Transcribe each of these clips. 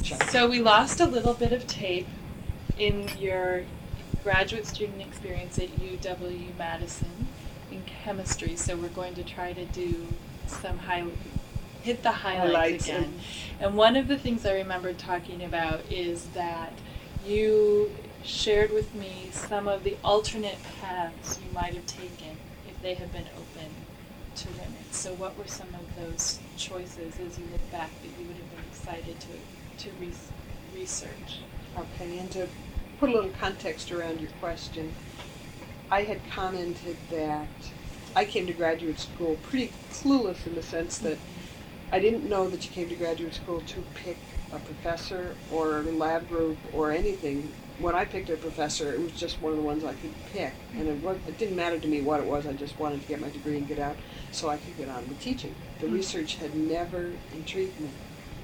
chunk. So we lost a little bit of tape in your graduate student experience at UW-Madison in chemistry, so we're going to try to do some hit the highlights again. And one of the things I remember talking about is that you shared with me some of the alternate paths you might have taken if they had been open to women. So what were some of those choices as you look back that you would have been excited to research? Okay, and to put a little context around your question, I had commented that I came to graduate school pretty clueless in the sense that I didn't know that you came to graduate school to pick a professor or a lab group or anything. When I picked a professor, it was just one of the ones I could pick, and it didn't matter to me what it was. I just wanted to get my degree and get out so I could get on with teaching. The research had never intrigued me.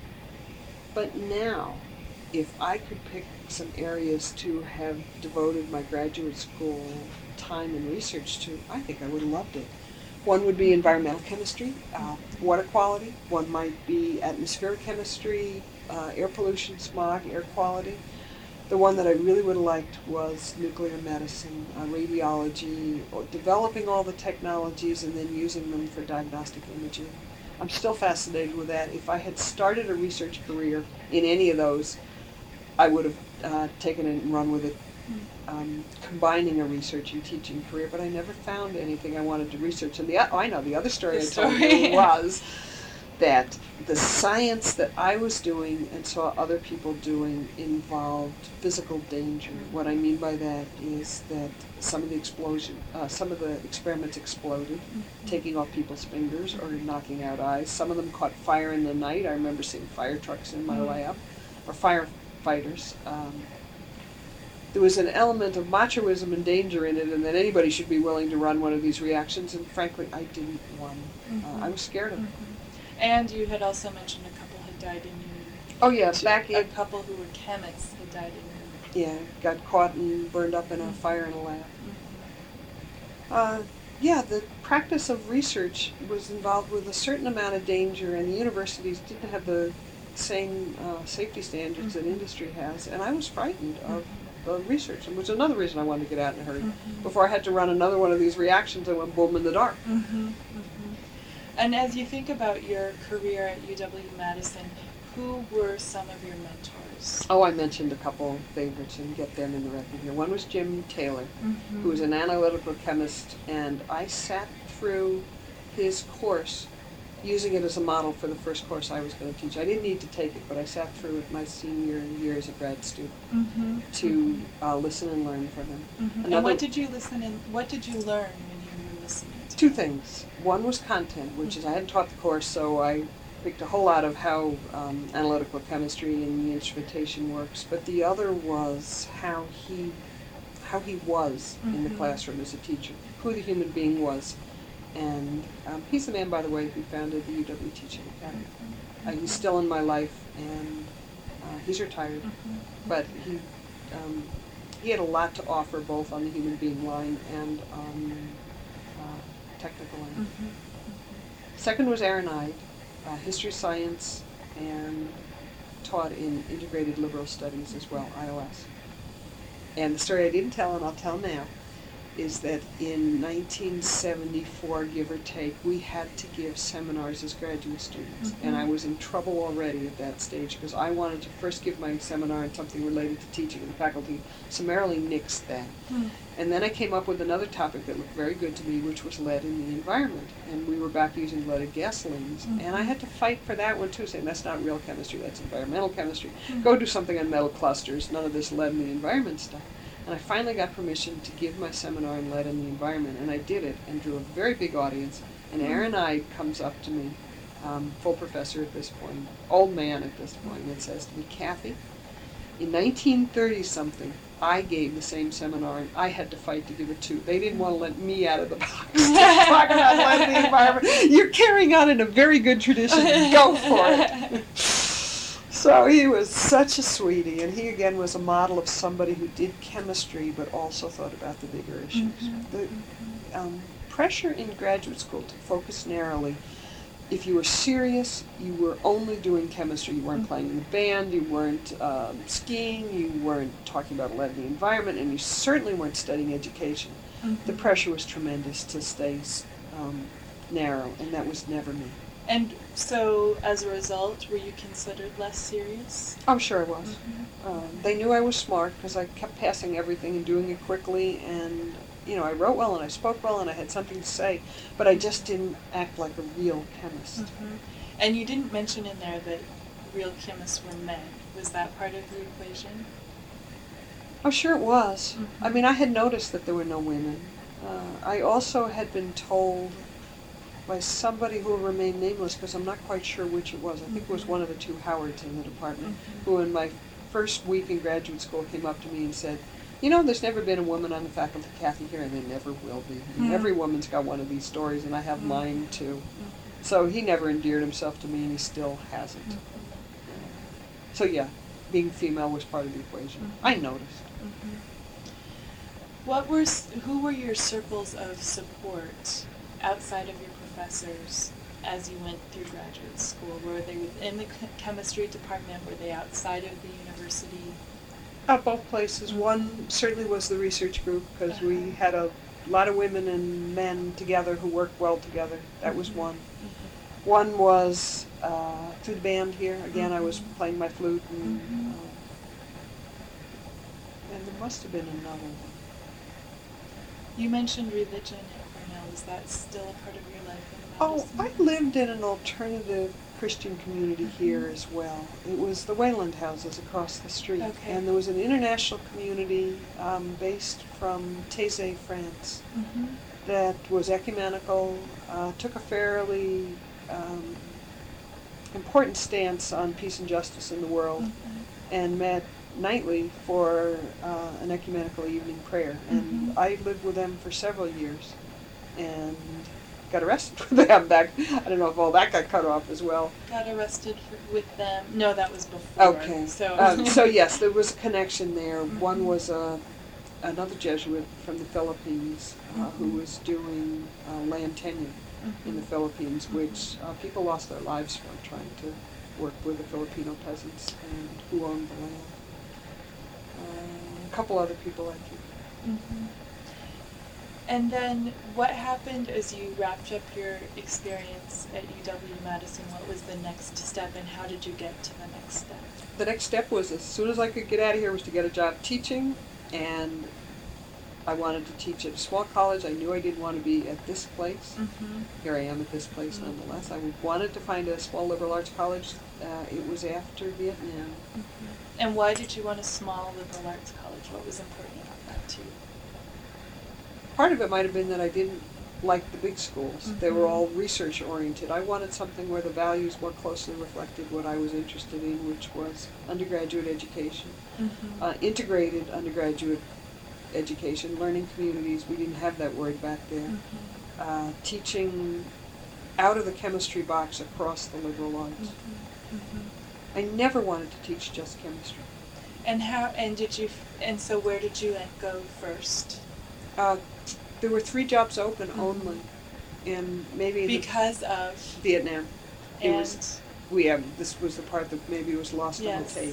But now, if I could pick some areas to have devoted my graduate school time and research to, I think I would have loved it. One would be environmental chemistry, water quality. One might be atmospheric chemistry, air pollution, smog, air quality. The one that I really would have liked was nuclear medicine, radiology, or developing all the technologies and then using them for diagnostic imaging. I'm still fascinated with that. If I had started a research career in any of those, I would have taken it and run with it, combining a research and teaching career, but I never found anything I wanted to research. And I know the other story I told you was that the science that I was doing and saw other people doing involved physical danger. What I mean by that is that some of the experiments exploded, taking off people's fingers or knocking out eyes. Some of them caught fire in the night. I remember seeing fire trucks in my lab, or firefighters. There was an element of machoism and danger in it, and that anybody should be willing to run one of these reactions, and frankly, I didn't want it. I was scared of it. And you had also mentioned a couple had died in your... Oh, yeah, a couple who were chemists had died in your... Yeah, got caught and burned up in a fire in a lab. The practice of research was involved with a certain amount of danger, and the universities didn't have the same safety standards that industry has, and I was frightened of the research, and which was another reason I wanted to get out in a hurry. Before I had to run another one of these reactions, I went boom in the dark. And as you think about your career at UW-Madison, who were some of your mentors? Oh, I mentioned a couple favorites and get them in the record here. One was Jim Taylor, who was an analytical chemist, and I sat through his course using it as a model for the first course I was going to teach. I didn't need to take it, but I sat through it my senior year as a grad student to listen and learn from him. And what did you listen and what did you learn when you were listening to Two things. One was content, which is I hadn't taught the course, so I picked a whole lot of how analytical chemistry and the instrumentation works. But the other was how he was in the classroom as a teacher, who the human being was. And he's the man, by the way, who founded the UW Teaching Academy. He's still in my life, and he's retired. But he had a lot to offer, both on the human being line and on technical line. Second was Aaron Ide, history, science, and taught in integrated liberal studies as well, IOS. And the story I didn't tell, and I'll tell now, is that in 1974, give or take, we had to give seminars as graduate students. And I was in trouble already at that stage because I wanted to first give my seminar on something related to teaching, and the faculty summarily nixed that. And then I came up with another topic that looked very good to me, which was lead in the environment. And we were back using leaded gasolines. And I had to fight for that one too, saying that's not real chemistry, that's environmental chemistry. Go do something on metal clusters, none of this lead in the environment stuff. And I finally got permission to give my seminar on lead in the environment, and I did it and drew a very big audience. And Aaron Ide comes up to me, full professor at this point, old man at this point, and says to me, Kathy, in 1930-something, I gave the same seminar, and I had to fight to give it too. They didn't want to let me out of the box to talk about lead in the environment. You're carrying on in a very good tradition. Go for it. So he was such a sweetie, and he again was a model of somebody who did chemistry but also thought about the bigger issues. The pressure in graduate school to focus narrowly if you were serious, you were only doing chemistry. You weren't playing in the band, you weren't skiing, you weren't talking about the environment, and you certainly weren't studying education. The pressure was tremendous to stay narrow, and that was never me. And so, as a result, were you considered less serious? I'm sure I was. They knew I was smart because I kept passing everything and doing it quickly, and I wrote well and I spoke well and I had something to say, but I just didn't act like a real chemist. And you didn't mention in there that real chemists were men. Was that part of the equation? Oh, sure it was. I mean, I had noticed that there were no women. I also had been told by somebody who will remain nameless, because I'm not quite sure which it was. I think it was one of the two Howards in the department, who in my first week in graduate school came up to me and said, there's never been a woman on the faculty, Kathy, here, and there never will be. I mean, every woman's got one of these stories, and I have mine too. So he never endeared himself to me, and he still hasn't. So yeah, being female was part of the equation. I noticed. Who were your circles of support outside of your professors as you went through graduate school? Were they within the chemistry department? Were they outside of the university? At both places. One certainly was the research group, because we had a lot of women and men together who worked well together. That was one. One was through the band here. Again, I was playing my flute, and there must have been another one. You mentioned religion at Cornell. Is that still a part of your life in Oh, Madison? I lived in an alternative Christian community here as well. It was the Wayland Houses across the street. Okay. And there was an international community based from Taizé, France, that was ecumenical, took a fairly important stance on peace and justice in the world, and met nightly for an ecumenical evening prayer. And I lived with them for several years and got arrested for them back. I don't know if all that got cut off as well. Got arrested with them? No, that was before. Okay. So, so yes, there was a connection there. One was another Jesuit from the Philippines who was doing land tenure in the Philippines, which people lost their lives for, trying to work with the Filipino peasants and who owned the land. A couple other people, I think. And then what happened as you wrapped up your experience at UW-Madison? What was the next step, and how did you get to the next step? The next step was, as soon as I could get out of here, was to get a job teaching, and I wanted to teach at a small college. I knew I didn't want to be at this place. Here I am at this place nonetheless. I wanted to find a small liberal arts college. It was after Vietnam. And why did you want a small liberal arts college? What was important about that to you? Part of it might have been that I didn't like the big schools. They were all research oriented. I wanted something where the values more closely reflected what I was interested in, which was undergraduate education, integrated undergraduate education, learning communities. We didn't have that word back there. Teaching out of the chemistry box across the liberal arts. I never wanted to teach just chemistry. And so where did you go first? There were 3 jobs open only, and maybe because of Vietnam. This was the part that maybe was lost on the tape.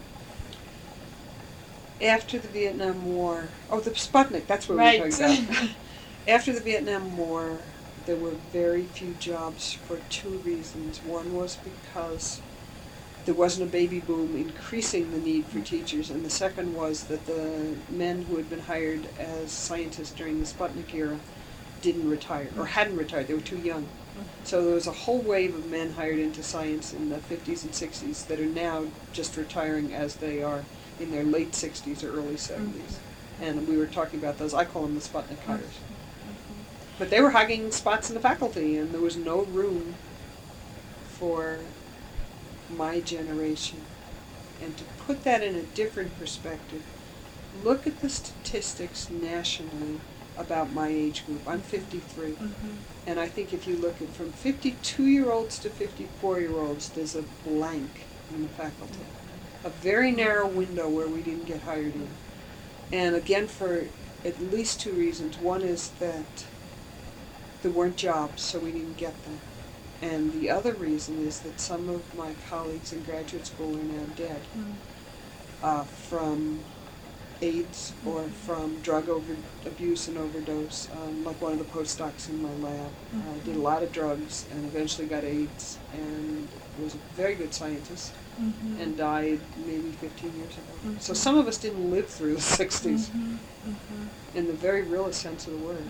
After the Vietnam War, the Sputnik, that's what we were talking about. After the Vietnam War, there were very few jobs for 2 reasons. One was because there wasn't a baby boom increasing the need for teachers, and the second was that the men who had been hired as scientists during the Sputnik era didn't retire, or hadn't retired. They were too young. So there was a whole wave of men hired into science in the 50s and 60s that are now just retiring as they are in their late 60s or early 70s. And we were talking about those. I call them the Sputnik hires. But they were hogging spots in the faculty, and there was no room for my generation. And to put that in a different perspective, look at the statistics nationally about my age group. I'm 53. And I think if you look at from 52-year-olds to 54-year-olds, there's a blank in the faculty. A very narrow window where we didn't get hired in. And again, for at least 2 reasons. One is that there weren't jobs, so we didn't get them. And the other reason is that some of my colleagues in graduate school are now dead from AIDS or from drug abuse and overdose. Like one of the postdocs in my lab did a lot of drugs and eventually got AIDS and was a very good scientist and died maybe 15 years ago. So some of us didn't live through the 60s in the very realest sense of the word.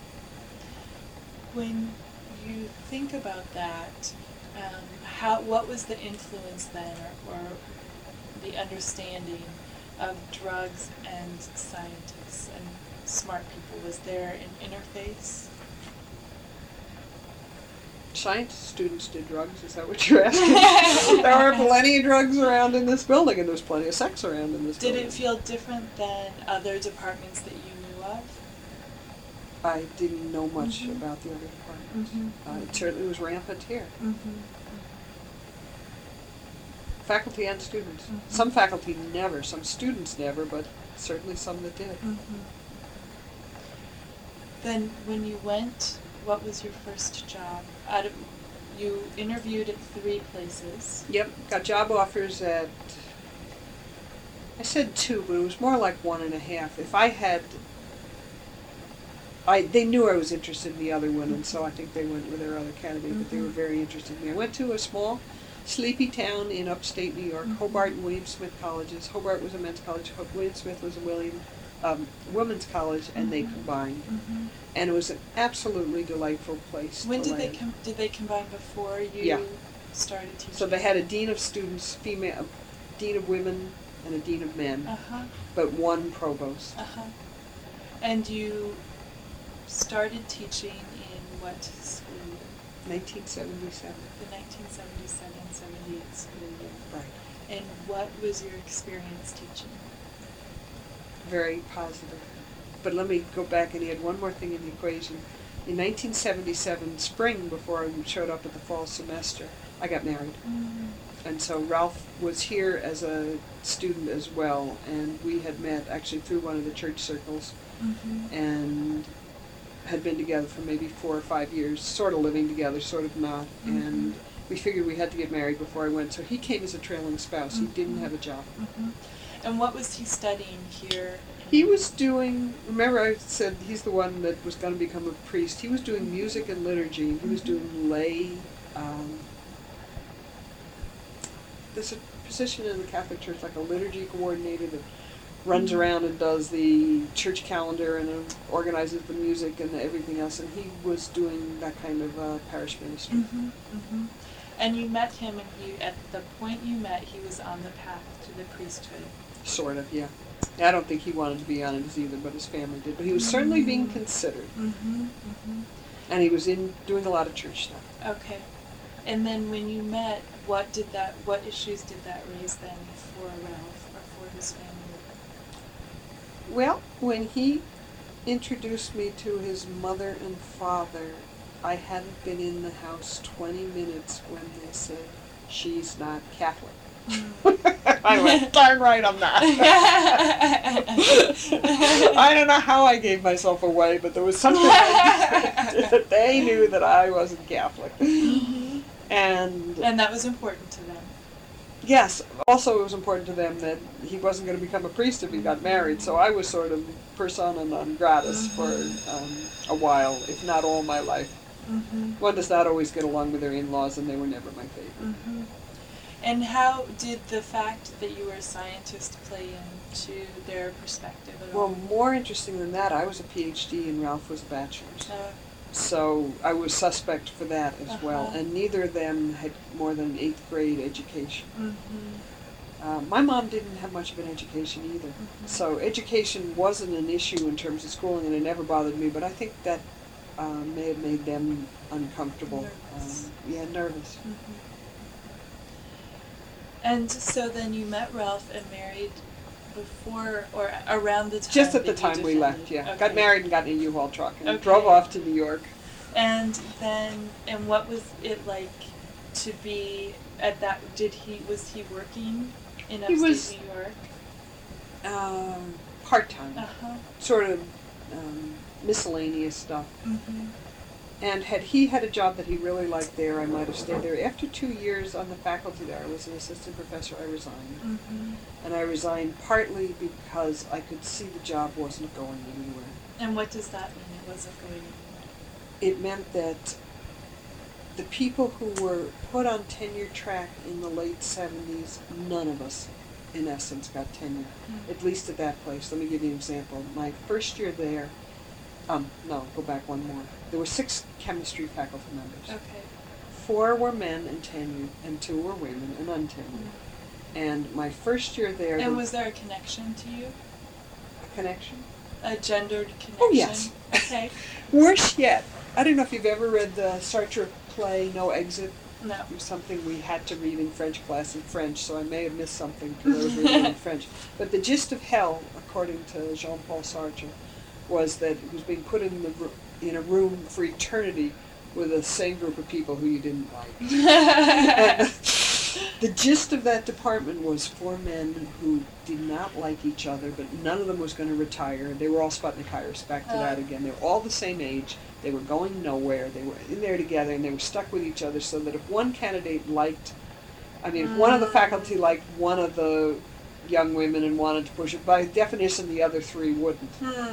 When you think about that, what was the influence then, or the understanding of drugs and scientists and smart people? Was there an interface? Science students did drugs, is that what you're asking? There were plenty of drugs around in this building, and there was plenty of sex around in this building. Did it feel different than other departments that you knew of? I didn't know much about the other departments. It certainly was rampant here. Faculty and students. Some faculty never, some students never, but certainly some that did. Then when you went, what was your first job? You interviewed at 3 places. Yep, got job offers at, I said 2, but it was more like 1.5. If I had, they knew I was interested in the other one, and so I think they went with their other candidate, but they were very interested in me. I went to a small, sleepy town in upstate New York, Hobart and William Smith colleges. Hobart was a men's college, William Smith was a women's college, and they combined. And it was an absolutely delightful place. When did they combine before you started teaching? So they had a dean of students, female, a dean of women, and a dean of men, but one provost. And you started teaching in what school year? 1977. The 1977-78 school year. Right. And what was your experience teaching? Very positive. But let me go back and add one more thing in the equation. In 1977, spring, before I showed up at the fall semester, I got married. And so Ralph was here as a student as well, and we had met actually through one of the church circles and had been together for maybe 4 or 5 years, sort of living together, sort of not. And we figured we had to get married before I went, so he came as a trailing spouse. He didn't have a job. And what was he studying here? He was doing, remember I said he's the one that was going to become a priest. He was doing music and liturgy. He was doing lay. There's a position in the Catholic Church, like a liturgy coordinator that runs around and does the church calendar and organizes the music and everything else. And he was doing that kind of parish ministry. And you met him, and at the point you met, he was on the path to the priesthood. Sort of, yeah. I don't think he wanted to be on it either, but his family did. But he was certainly being considered. And he was doing a lot of church stuff. Okay. And then when you met, what issues did that raise then for Ralph or for his family? Well, when he introduced me to his mother and father, I hadn't been in the house 20 minutes when they said, "She's not Catholic." I went, darn right I'm not. I don't know how I gave myself away, but there was something that they knew that I wasn't Catholic. And that was important to them. Yes. Also, it was important to them that he wasn't going to become a priest if he got married, so I was sort of persona non gratis for a while, if not all my life. One does not always get along with their in-laws, and they were never my favorite. And how did the fact that you were a scientist play into their perspective at all? Well, more interesting than that, I was a PhD and Ralph was a bachelor's. So I was suspect for that as well. And neither of them had more than an 8th grade education. My mom didn't have much of an education either. So education wasn't an issue in terms of schooling, and it never bothered me, but I think that may have made them uncomfortable. Nervous. And so then you met Ralph and married before or around the time? Just at the time we left, yeah. Got married and got in a U-Haul truck and drove off to New York. And what was it like to be at that? Was he working in upstate New York? Part-time. Sort of miscellaneous stuff. And had he had a job that he really liked there, I might have stayed there. After 2 years on the faculty there, I was an assistant professor, I resigned. Mm-hmm. And I resigned partly because I could see the job wasn't going anywhere. And what does that mean, it wasn't going anywhere? It meant that the people who were put on tenure track in the late 70s, none of us, in essence, got tenure, at least at that place. Let me give you an example. My first year there, go back one more. There were 6 chemistry faculty members. Okay. 4 were men and tenured, and 2 were women and untenured. And my first year there... And was there a connection to you? A connection? A gendered connection? Oh, yes. Okay. Worse yet, I don't know if you've ever read the Sartre play, No Exit. No. It was something we had to read in French class in French, so I may have missed something to those reading in French. But the gist of hell, according to Jean-Paul Sartre, was that it was being put in a room for eternity with the same group of people who you didn't like. And the gist of that department was 4 men who did not like each other, but none of them was going to retire. They were all Sputnik hires, back to that again. They were all the same age. They were going nowhere. They were in there together, and they were stuck with each other, so that if one candidate liked, if one of the faculty liked one of the young women and wanted to push it, by definition the other 3 wouldn't.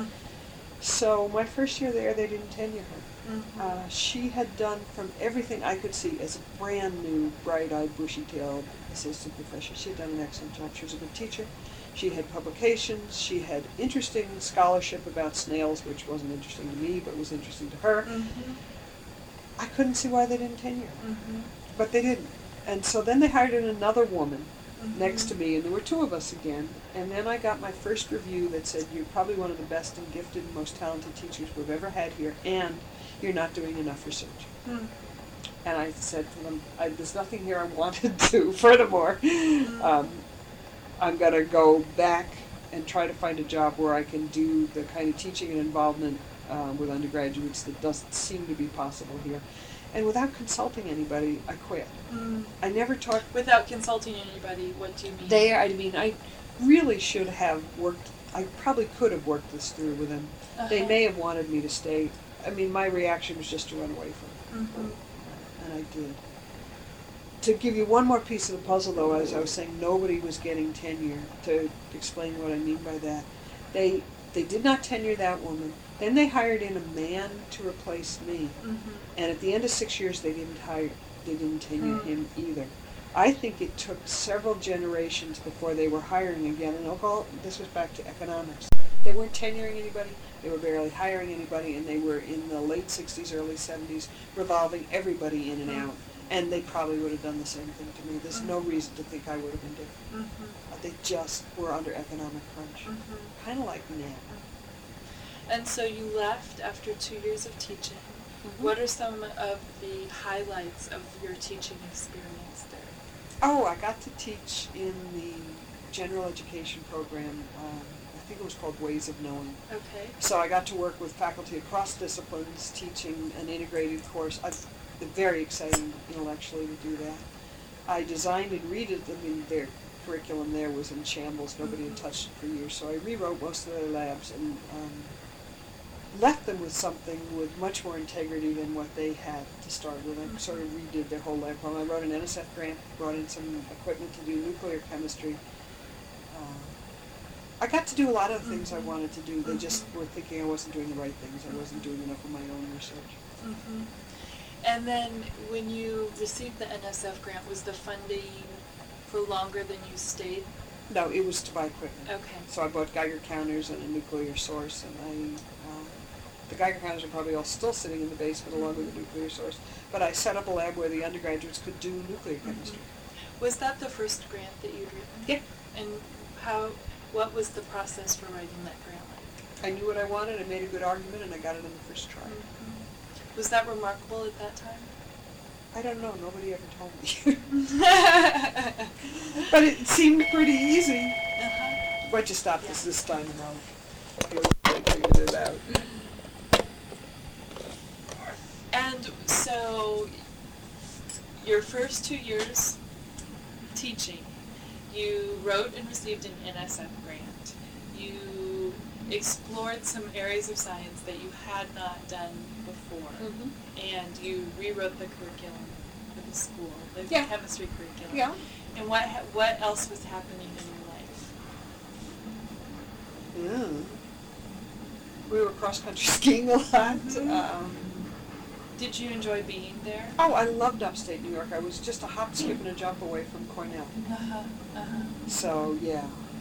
So my first year there, they didn't tenure her. Mm-hmm. She had done from everything I could see as a brand new, bright-eyed, bushy-tailed assistant professor. She had done an excellent job. She was a good teacher. She had publications. She had interesting scholarship about snails, which wasn't interesting to me, but was interesting to her. Mm-hmm. I couldn't see why they didn't tenure her, Mm-hmm. but they didn't. And so then they hired another woman Mm-hmm. next to me, and there were 2 of us again. And then I got my first review that said, "You're probably one of the best and gifted and most talented teachers we've ever had here, and you're not doing enough research." And I said to them, "There's nothing here I want to do. Furthermore, I'm going to go back and try to find a job where I can do the kind of teaching and involvement with undergraduates that doesn't seem to be possible here." And without consulting anybody, I quit. I never talked... Without consulting anybody, what do you mean? I really should have worked... I probably could have worked this through with them. They may have wanted me to stay. My reaction was just to run away from it. And I did. To give you one more piece of the puzzle, though, as I was saying, nobody was getting tenure. To explain what I mean by that, they did not tenure that woman. Then they hired in a man to replace me. And at the end of 6 years, they didn't tenure him either. I think it took several generations before they were hiring again. And this was back to economics. They weren't tenuring anybody. They were barely hiring anybody, and they were in the late 60s, early 70s, revolving everybody in and out. And they probably would have done the same thing to me. There's no reason to think I would have been different. They just were under economic crunch. Kind of like now. And so you left after 2 years of teaching. What are some of the highlights of your teaching experience there? I got to teach in the general education program. I think it was called Ways of Knowing. Okay. So I got to work with faculty across disciplines, teaching an integrated course. Very exciting intellectually to do that. I designed and redid their curriculum there was in shambles. Nobody had touched it for years. So I rewrote most of their labs and left them with something with much more integrity than what they had to start with. I sort of redid their whole lab program. I wrote an NSF grant, brought in some equipment to do nuclear chemistry. I got to do a lot of the things I wanted to do. They just were thinking I wasn't doing the right things. I wasn't doing enough of my own research. And then when you received the NSF grant, was the funding for longer than you stayed? No, it was to buy equipment. Okay. So I bought Geiger counters and a nuclear source, and the Geiger counters are probably all still sitting in the basement along with the nuclear source. But I set up a lab where the undergraduates could do nuclear chemistry. Was that the first grant that you'd written? Yeah. And what was the process for writing that grant like? I knew what I wanted, I made a good argument, and I got it in the first try. Was that remarkable at that time? I don't know, nobody ever told me. But it seemed pretty easy. Why'd you stop this time, and I'll figure it out. And so, your first 2 years teaching, you wrote and received an NSF grant. You explored some areas of science that you had not done before, and you rewrote the curriculum for the school, the chemistry curriculum. Yeah. And what else was happening in your life? We were cross-country skiing a lot. Did you enjoy being there? Oh, I loved upstate New York. I was just a hop, skip, and a jump away from Cornell. So, yeah.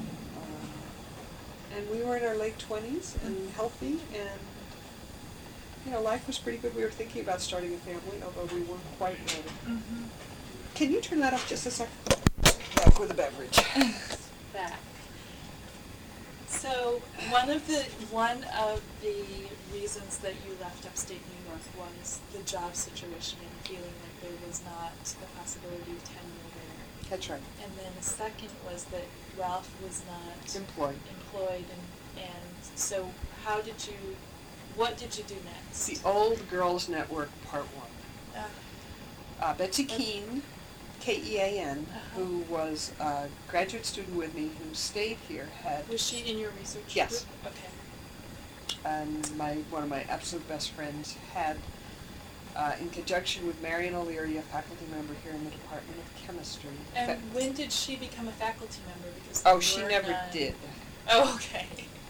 And we were in our late 20s and healthy, and, life was pretty good. We were thinking about starting a family, although we weren't quite ready. Can you turn that up just a second? Back with a beverage. Back. So one of the reasons that you left upstate New York was the job situation and feeling like there was not the possibility of tenure there. That's right. And then the second was that Ralph was not Employed, and so what did you do next? The Old Girls Network Part 1. Betsy Keane, Kean, who was a graduate student with me who stayed here, Was she in your research Yes. group? Okay. And one of my absolute best friends had, in conjunction with Marion O'Leary, a faculty member here in the Department of Chemistry. And when did she become a faculty member? Because She never did. Oh, okay.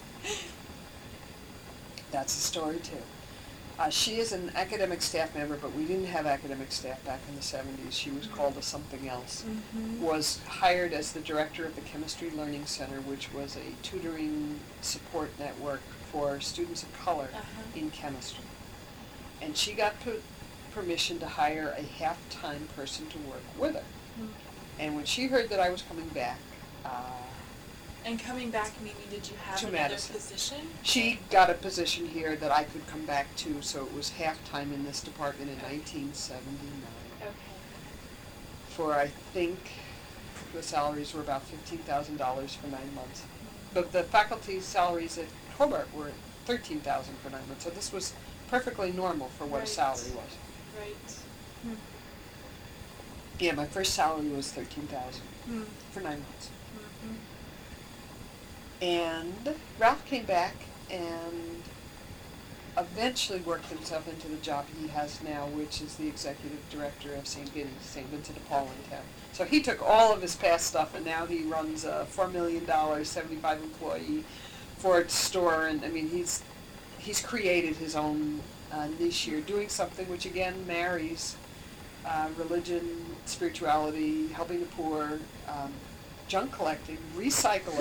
That's a story too. She is an academic staff member, but we didn't have academic staff back in the 70s. She was called as something else. Was hired as the director of the Chemistry Learning Center, which was a tutoring support network for students of color in chemistry. And she got permission to hire a half-time person to work with her. And when she heard that I was coming back, and coming back, meaning did you have to another Madison. position? She got a position here that I could come back to, so it was half-time in this department in 1979. Okay. For, I think, the salaries were about $15,000 for 9 months. But the faculty salaries at Hobart were $13,000 for 9 months, so this was perfectly normal for what a salary was. Right. Yeah, my first salary was $13,000 for 9 months. And Ralph came back and eventually worked himself into the job he has now, which is the executive director of St. Vincent de Paul in town. So he took all of his past stuff, and now he runs a $4 million, 75-employee Ford store, and I mean he's created his own niche here, doing something which again marries religion, spirituality, helping the poor, junk collecting, recycling,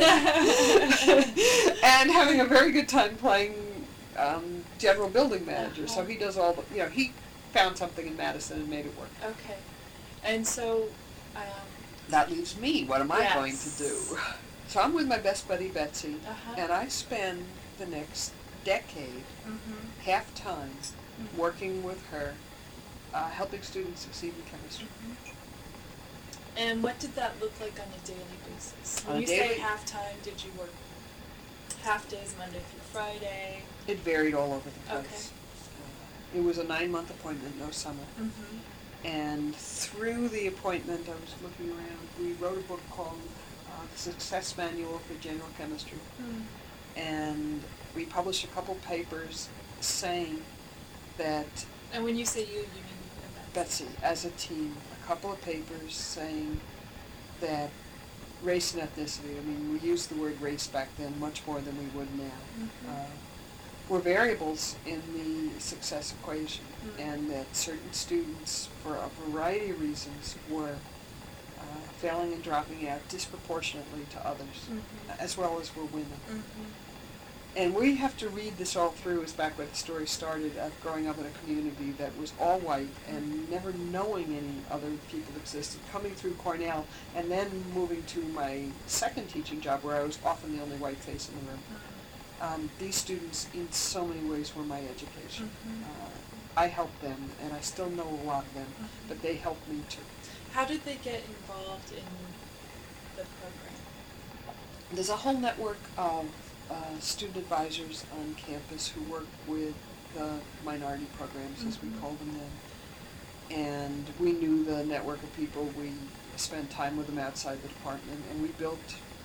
and having a very good time playing general building manager. So he does all the, he found something in Madison and made it work. Okay. And so... that leaves me. What am I going to do? So I'm with my best buddy Betsy, and I spend the next decade, half-time, working with her, helping students succeed in chemistry. And what did that look like on a daily basis? When you say half-time, did you work half days Monday through Friday? It varied all over the place. Okay. It was a 9-month appointment, no summer. And through the appointment, I was looking around, we wrote a book called The Success Manual for General Chemistry. And we published a couple papers saying that... And when you say you mean Betsy, as a team, a couple of papers saying that race and ethnicity, I mean, we used the word race back then much more than we would now, were variables in the success equation, and that certain students, for a variety of reasons, were failing and dropping out disproportionately to others, as well as were women. And we have to read this all through, as back where the story started, of growing up in a community that was all white and never knowing any other people existed, coming through Cornell, and then moving to my second teaching job where I was often the only white face in the room. These students, in so many ways, were my education. I helped them, and I still know a lot of them, but they helped me too. How did they get involved in the program? There's a whole network of student advisors on campus who work with the minority programs, as we call them then. And we knew the network of people. We spent time with them outside the department, and we built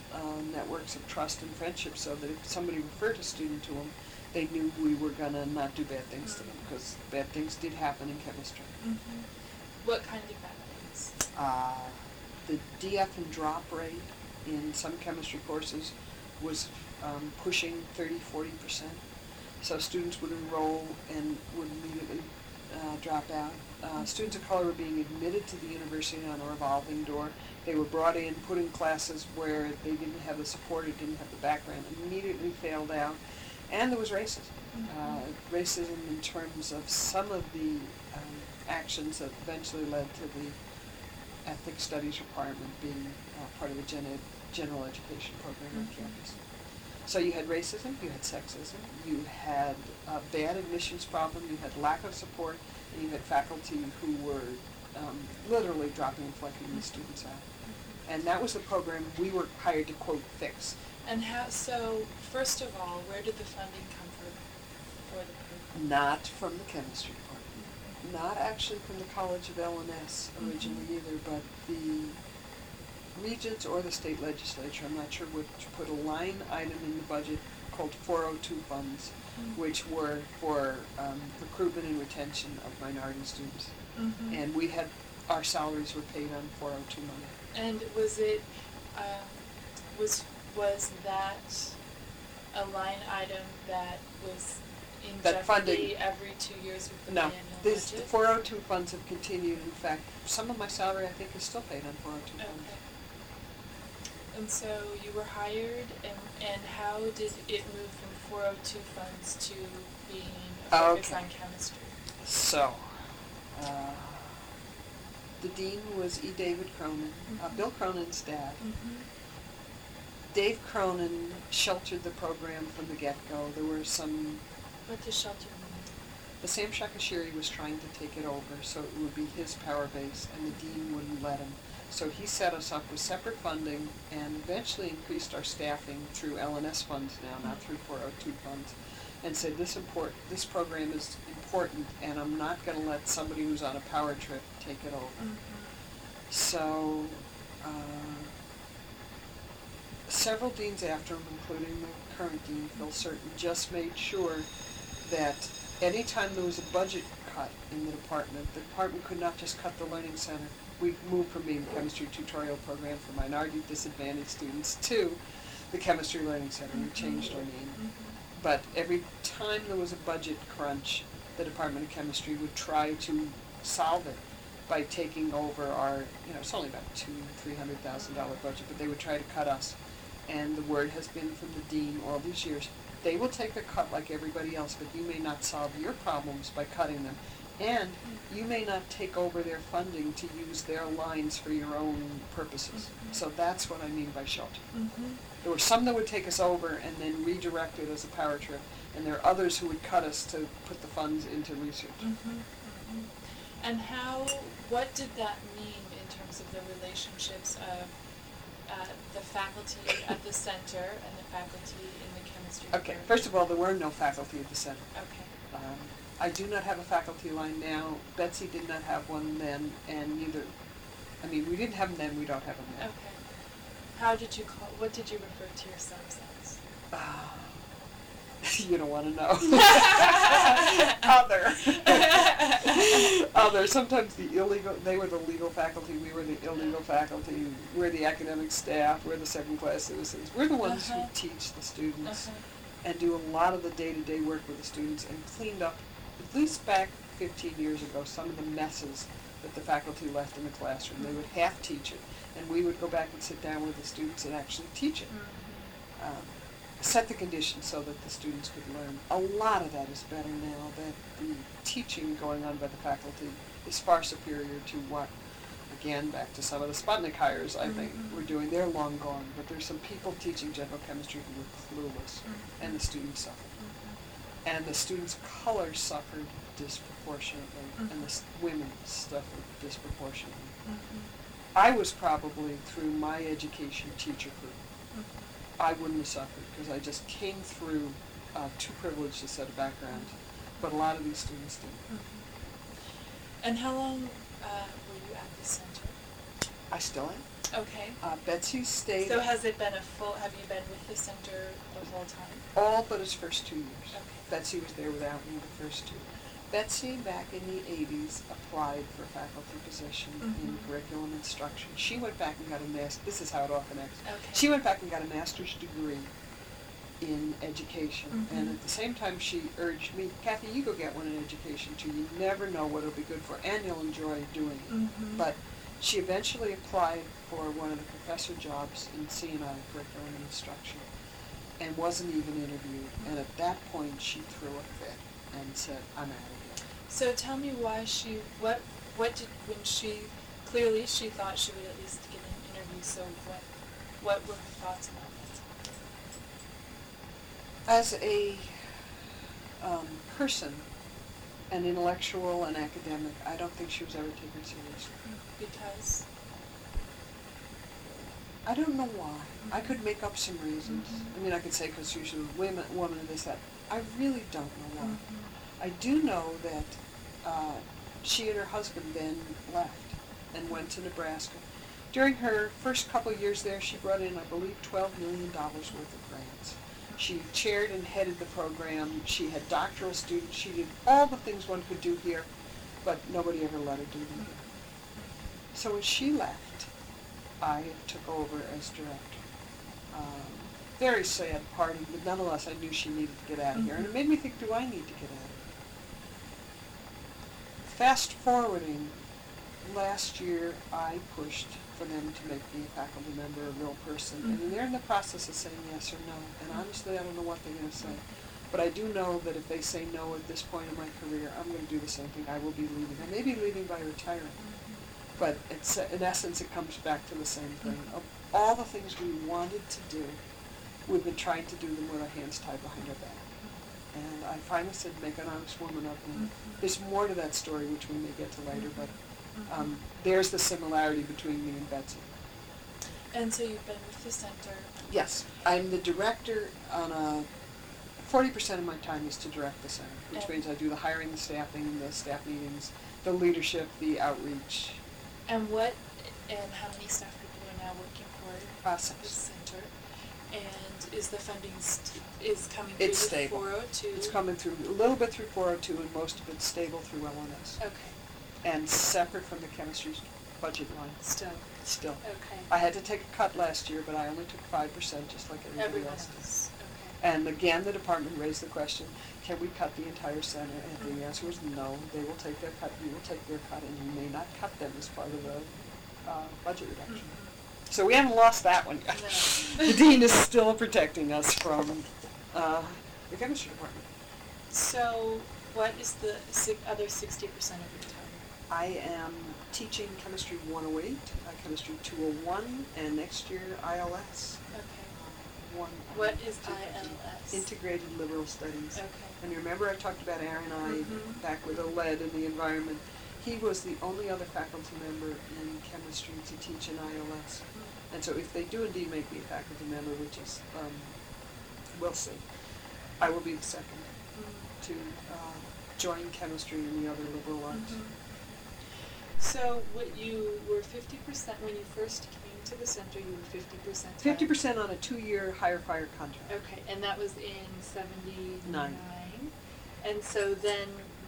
networks of trust and friendship, so that if somebody referred a student to them, they knew we were going to not do bad things to them, because bad things did happen in chemistry. Mm-hmm. What kind of bad things? The DF and drop rate in some chemistry courses was pushing 30-40%. So students would enroll and would immediately drop out. Students of color were being admitted to the university on a revolving door. They were brought in, put in classes where they didn't have the support or didn't have the background, immediately failed out. And there was racism. Mm-hmm. Racism in terms of some of the actions that eventually led to the ethics studies requirement being part of the general education program on campus. So you had racism, you had sexism, you had a bad admissions problem, you had lack of support, and you had faculty who were literally dropping and flecking the students out. And that was the program we were hired to, quote, fix. And so first of all, where did the funding come from for the program? Not from the chemistry department. Not actually from the College of L&S originally either, but the regents or the state legislature, I'm not sure which, put a line item in the budget called 402 funds, which were for recruitment and retention of minority students. Mm-hmm. And we had, our salaries were paid on 402 money. And was it, was that a line item that was in That jeopardy funding, every 2 years with the no, annual these budget? 402 funds have continued. In fact, some of my salary I think is still paid on 402 funds. Okay. And so you were hired, and how did it move from 402 funds to being a focus on chemistry? So, the dean was E. David Cronin, Bill Cronin's dad. Mm-hmm. Dave Cronin sheltered the program from the get-go. There were some... What does shelter mean? The Sam Shakashiri was trying to take it over, so it would be his power base, and the dean wouldn't let him. So he set us up with separate funding and eventually increased our staffing through L&S funds now, not through 402 funds, and said this program is important, and I'm not going to let somebody who's on a power trip take it over. Mm-hmm. So several deans after him, including the current dean, Phil Certain, just made sure that anytime there was a budget cut in the department could not just cut the Learning Center. We moved from being the chemistry tutorial program for minority disadvantaged students to the Chemistry Learning Center. We changed our name. Mm-hmm. But every time there was a budget crunch, the Department of Chemistry would try to solve it by taking over our, it's only about $200,000-300,000 budget, but they would try to cut us. And the word has been from the dean all these years, they will take a cut like everybody else, but you may not solve your problems by cutting them. And you may not take over their funding to use their lines for your own purposes. Mm-hmm. So that's what I mean by shelter. Mm-hmm. There were some that would take us over and then redirect it as a power trip, and there are others who would cut us to put the funds into research. Mm-hmm. Mm-hmm. And what did that mean in terms of the relationships of the faculty at the center and the faculty in the chemistry Okay, department? first of all, there were no faculty at the center. Okay. I do not have a faculty line now. Betsy did not have one then, and we didn't have them then, we don't have them now. Okay. What did you refer to yourselves as? You don't want to know. Other. Sometimes they were the legal faculty, we were the illegal faculty, we're the academic staff, we're the second-class citizens. We're the ones who teach the students and do a lot of the day-to-day work with the students, and cleaned up, at least back 15 years ago, some of the messes that the faculty left in the classroom. They would half teach it, and we would go back and sit down with the students and actually teach it. Set the conditions so that the students could learn. A lot of that is better now, that the teaching going on by the faculty is far superior to what, again, back to some of the Sputnik hires, I think, we're doing. They're long gone, but there's some people teaching general chemistry who were clueless, and the students suffered. And the students' color suffered disproportionately, and the women suffered disproportionately. I was probably, through my education, teacher-proof. I wouldn't have suffered because I just came through too privileged a set of background, but a lot of these students didn't. And how long were you at the center? I still am. Okay. Betsy stayed. So have you been with the center the whole time? All but his first 2 years. Okay. Betsy was there without me the first 2. Betsy, back in the 80s, applied for a faculty position in curriculum instruction. She went back and got a master's. This is how it often acts. Okay. She went back and got a master's degree in education. And at the same time, she urged me, Kathy, you go get one in education too. You never know what it'll be good for, and you'll enjoy doing it. But she eventually applied for one of the professor jobs in C&I, curriculum instruction, and wasn't even interviewed. And at that point, she threw a fit and said, I'm out of here. So tell me why clearly she thought she would at least get an interview, so what were her thoughts about this? As a person, an intellectual and academic, I don't think she was ever taken seriously. Because? I don't know why. I could make up some reasons. I mean, I could say because she's a woman, this, that. I really don't know why. I do know that she and her husband then left and went to Nebraska. During her first couple of years there, she brought in, I believe, $12 million worth of grants. She chaired and headed the program. She had doctoral students. She did all the things one could do here, but nobody ever let her do them here. So when she left, I took over as director. Very sad party, but nonetheless, I knew she needed to get out of here. And it made me think, do I need to get out of here? Fast forwarding, last year I pushed for them to make me a faculty member, a real person. And they're in the process of saying yes or no. And honestly, I don't know what they're going to say. But I do know that if they say no at this point in my career, I'm going to do the same thing. I will be leaving. I may be leaving by retiring. But it's, in essence, it comes back to the same thing. Of all the things we wanted to do, we've been trying to do them with our hands tied behind our back. And I finally said, make an honest woman of me. There's more to that story, which we may get to later, but there's the similarity between me and Betsy. And so you've been with the center? Yes. I'm the director on a 40% of my time is to direct the center, which means I do the hiring, the staffing, the staff meetings, the leadership, the outreach. And how many staff people are now working for the center? And is the funding is coming through it's stable. 402? It's coming through a little bit through 402, and most of it's stable through LNS. Okay. And separate from the chemistry budget line. Still. Okay. I had to take a cut last year, but I only took 5%, just like everybody else did. Okay. And again, the department raised the question, can we cut the entire center? And the answer was no. They will take their cut, you will take their cut, and you may not cut them as part of the budget reduction. So we haven't lost that one yet. No. The dean is still protecting us from the chemistry department. So what is the other 60% of your time? I am teaching Chemistry 108, Chemistry 201, and next year ILS. Okay. What is ILS? Integrated Liberal Studies. Okay. And you remember I talked about Aaron I back with the lead and the environment. He was the only other faculty member in chemistry to teach in ILS. And so if they do indeed make me a faculty member, which is, we'll see, I will be the second to join chemistry and the other liberal arts. So you were 50%, when you first came to the center, you were 50%? 50% on a 2-year hire fire contract. Okay, and that was in 79? And so then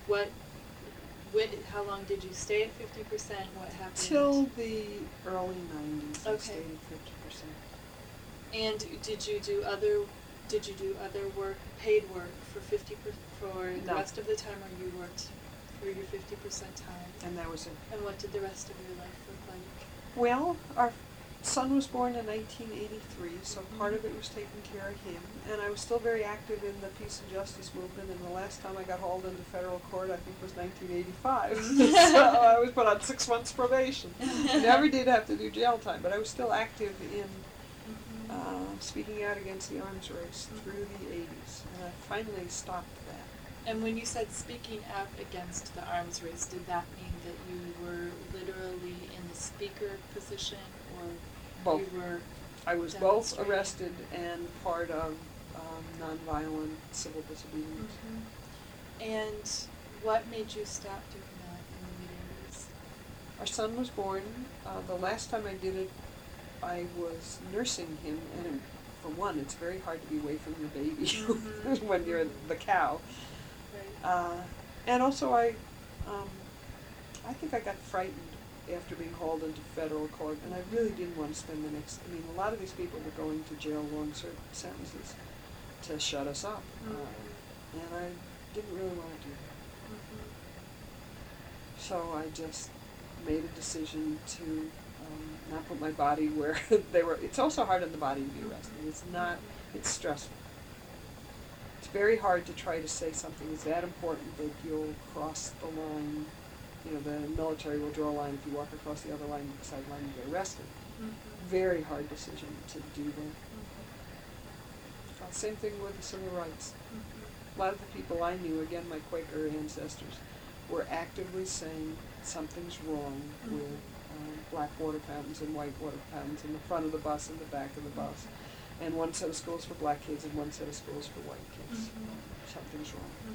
how long did you stay at 50%? What happened? Till the early 90s, I stayed at 50%. And did you do other work, paid work for the rest of the time, or you worked for your 50% time? And that was it. And what did the rest of your life look like? Well, our son was born in 1983, so part of it was taking care of him. And I was still very active in the peace and justice movement, and the last time I got hauled into federal court, I think, was 1985. So I was put on 6 months probation. I never did have to do jail time, but I was still active in speaking out against the arms race through the 80s, and I finally stopped that. And when you said speaking out against the arms race, did that mean that you were literally in the speaker position, or both? You were I was both arrested and part of nonviolent civil disobedience. And what made you stop doing that in the mid-80s? Our son was born. The last time I did it, I was nursing him, and for one, it's very hard to be away from your baby when you're the cow. Right. And also, I think I got frightened after being hauled into federal court, and I really didn't want to spend the next. I mean, a lot of these people were going to jail long sentences to shut us up, and I didn't really want to do that. So I just made a decision to not put my body where they were. It's also hard on the body to be arrested. It's not. It's stressful. It's very hard to try to say something is that important that you'll cross the line. You know, the military will draw a line. If you walk across the other line, the side line, you get arrested. Very hard decision to do that. Same thing with the civil rights. A lot of the people I knew, again, my Quaker ancestors, were actively saying something's wrong with black water fountains and white water fountains in the front of the bus and the back of the bus. And one set of schools for black kids and one set of schools for white kids. Something's wrong.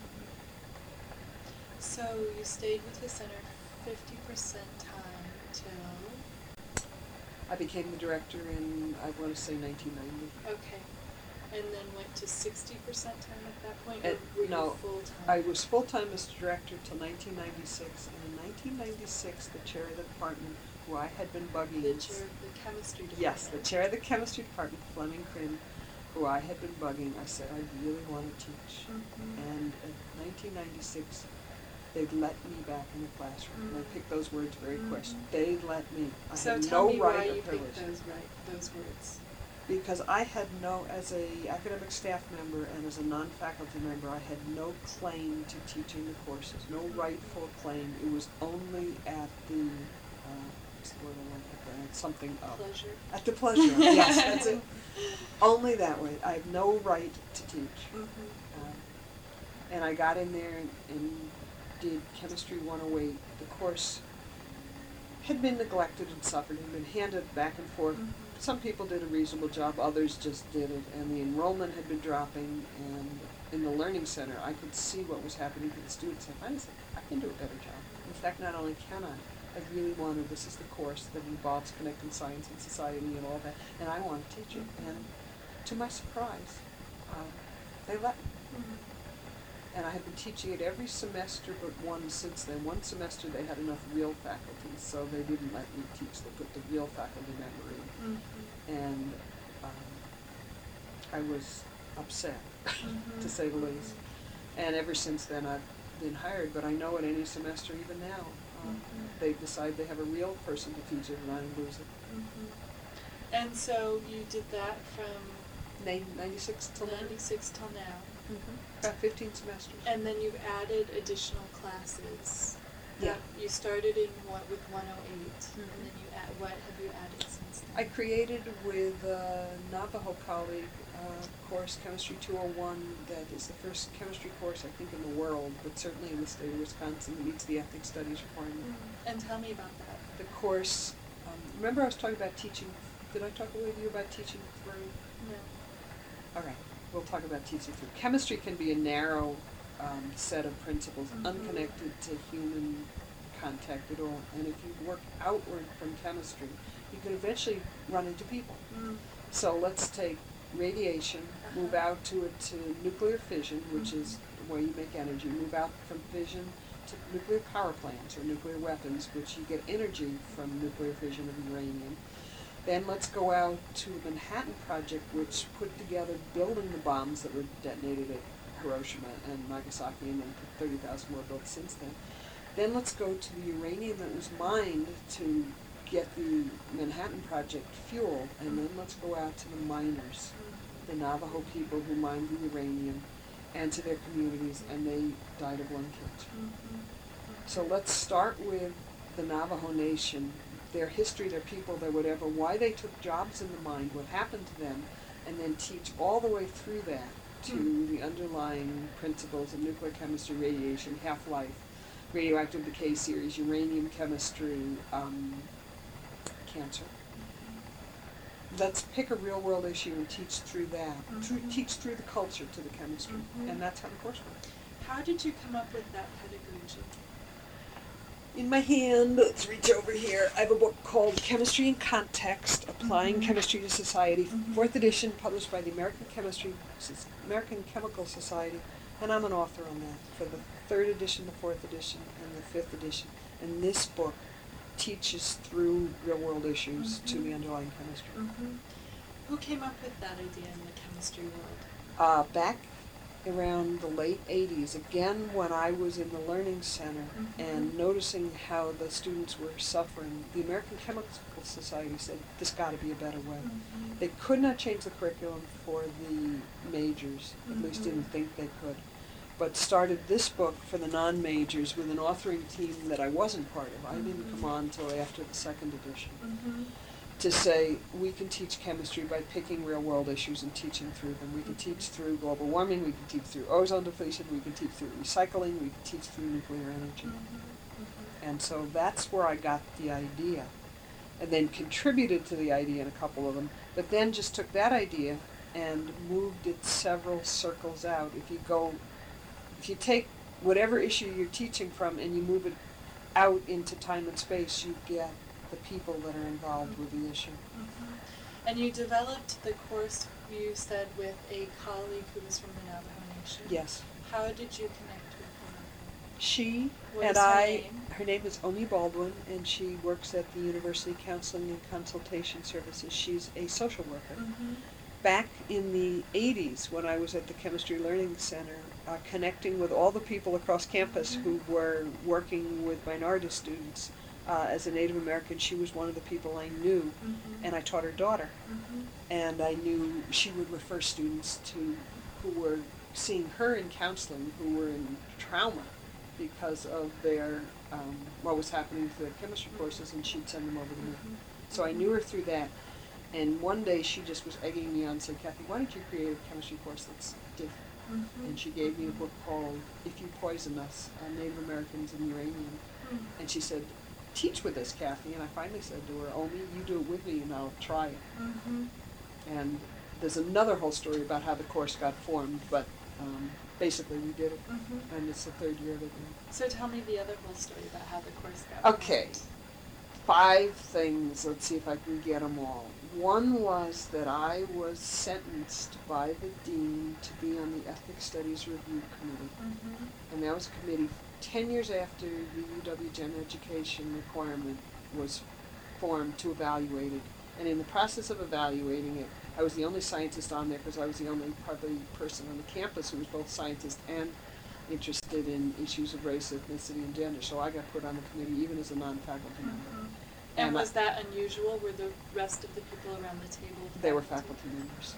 So you stayed with the center 50% time till? I became the director in, I want to say, 1990. Okay. And then went to 60% time at that point? And or were no, you full-time? I was full-time as director till 1996. And in 1996, the chair of the department, who I had been bugging... The chair of the chemistry department. Yes, the chair of the chemistry department, Fleming Krim, who I had been bugging, I said, I really want to teach. And in 1996, they'd let me back in the classroom. And I picked those words very question. They'd let me. I had no right or privilege. So tell me why you picked those words. Because I had no, as a academic staff member and as a non-faculty member, I had no claim to teaching the courses, no rightful claim. It was only at the, what's the word I like, something of. Pleasure. At the pleasure, yes, that's it. Only that way. I have no right to teach. And I got in there and did Chemistry 108. The course had been neglected and suffered, had been handed back and forth. Some people did a reasonable job, others just did it, and the enrollment had been dropping, and in the Learning Center, I could see what was happening to the students. I finally said, I can do a better job. In fact, not only can I really wanted, this is the course that involves connecting science and society and all that, and I want to teach it. And to my surprise, they let me. And I had been teaching it every semester but one since then. One semester they had enough real faculty, so they didn't let me teach. They put the real faculty member in. And I was upset, to say the least. And ever since then I've been hired, but I know at any semester, even now, they decide they have a real person to teach it and I lose it. And so you did that from 96 till 96 till now. About 15 semesters. And then you've added additional classes. Yeah. You started in with 108, and then you what have you added since then? I created with a Navajo colleague a course, Chemistry 201, that is the first chemistry course, I think, in the world, but certainly in the state of Wisconsin, that meets the ethics studies requirement. And tell me about that. The course, remember I was talking about teaching, did I talk with you about teaching through? No. All right, we'll talk about teaching through. Chemistry can be a narrow set of principles, unconnected to human contact at all. And if you work outward from chemistry, you can eventually run into people. So let's take radiation, move out to nuclear fission, which is the way you make energy, move out from fission to nuclear power plants or nuclear weapons, which you get energy from nuclear fission of uranium. Then let's go out to the Manhattan Project, which put together building the bombs that were detonated at Hiroshima and Nagasaki, and then 30,000 more built since then. Then let's go to the uranium that was mined to get the Manhattan Project fueled, and then let's go out to the miners, the Navajo people who mined the uranium, and to their communities, and they died of lung cancer. So let's start with the Navajo Nation, their history, their people, their whatever, why they took jobs in the mine, what happened to them, and then teach all the way through that to the underlying principles of nuclear chemistry, radiation, half-life, radioactive decay series, uranium chemistry, cancer. Let's pick a real-world issue and teach through that. Teach through the culture to the chemistry, and that's how the course works. How did you come up with that pedagogy? in my hand, let's reach over here, I have a book called Chemistry in Context, Applying Chemistry to Society, 4th edition, published by the American Chemical Society, and I'm an author on that for the 3rd edition, the 4th edition, and the 5th edition. And this book teaches through real-world issues to the underlying chemistry. Who came up with that idea in the chemistry world? Back around the late 80s, again when I was in the Learning Center and noticing how the students were suffering, the American Chemical Society said, this got to be a better way. They could not change the curriculum for the majors, at least didn't think they could, but started this book for the non-majors with an authoring team that I wasn't part of. I didn't come on until after the 2nd edition. To say we can teach chemistry by picking real-world issues and teaching through them. We can teach through global warming, we can teach through ozone depletion, we can teach through recycling, we can teach through nuclear energy. And so that's where I got the idea, and then contributed to the idea in a couple of them, but then just took that idea and moved it several circles out. If you take whatever issue you're teaching from and you move it out into time and space, you get the people that are involved with the issue. And you developed the course, you said, with a colleague who was from the Navajo Nation. Yes. How did you connect with her? She What and is her I, name? her name is Omi Baldwin, and she works at the University Counseling and Consultation Services. She's a social worker. Back in the 80s, when I was at the Chemistry Learning Center, connecting with all the people across campus who were working with minority students, as a Native American, she was one of the people I knew, and I taught her daughter. And I knew she would refer students to who were seeing her in counseling, who were in trauma because of their what was happening to their chemistry courses, and she'd send them over to me. So I knew her through that. And one day she just was egging me on and said, Kathy, why don't you create a chemistry course that's different? And she gave me a book called If You Poison Us, Native Americans and Uranium. And she said, teach with this, Kathy. And I finally said to her, Omi, you do it with me and I'll try it. And there's another whole story about how the course got formed, but basically we did it. And it's the 3rd year of it now. So tell me the other whole story about how the course got Okay. 5 things. Let's see if I can get them all. One was that I was sentenced by the dean to be on the Ethics Studies Review Committee. And that was a committee 10 years after the UW Gen Education requirement was formed to evaluate it. And in the process of evaluating it, I was the only scientist on there because I was the only probably person on the campus who was both scientist and interested in issues of race, ethnicity, and gender. So I got put on the committee even as a non-faculty member. And was that unusual? Were the rest of the people around the table They were faculty members.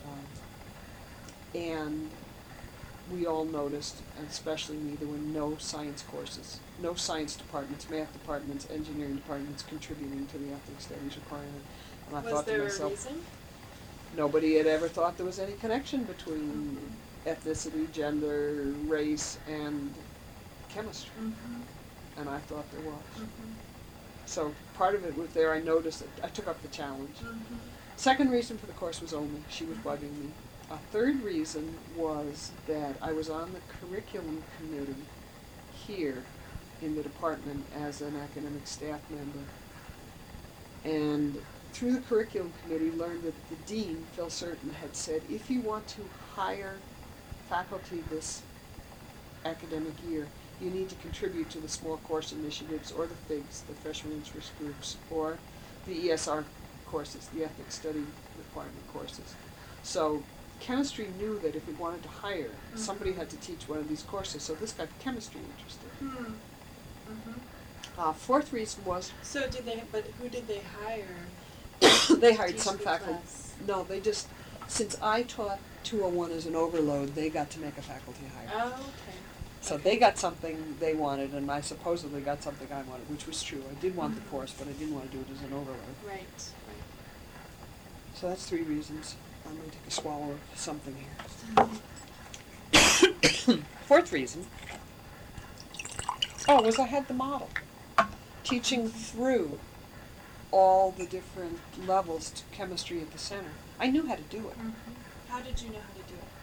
And we all noticed, and especially me, there were no science courses, no science departments, math departments, engineering departments contributing to the ethics studies requirement. And I thought to myself, was there a reason? Nobody had ever thought there was any connection between ethnicity, gender, race, and chemistry. And I thought there was. So part of it was there. I noticed it. I took up the challenge. Second reason for the course was Omi. She was bugging me. A third reason was that I was on the curriculum committee here in the department as an academic staff member. And through the curriculum committee, learned that the dean, Phil Certain, had said, if you want to hire faculty this academic year, you need to contribute to the small course initiatives or the FIGs, the freshman interest groups, or the ESR courses, the ethics study requirement courses. So chemistry knew that if it wanted to hire, somebody had to teach one of these courses, so this got chemistry interested. Fourth reason was... So but who did they hire? They hired Teach some the faculty. class? No, they just, since I taught 201 as an overload, they got to make a faculty hire. Oh, okay. So they got something they wanted, and I supposedly got something I wanted, which was true. I did want the course, but I didn't want to do it as an overload. Right. So that's 3 reasons. I'm going to take a swallow of something here. Fourth reason, was I had the model. Teaching through all the different levels to chemistry at the center. I knew how to do it. How did you know how to do it?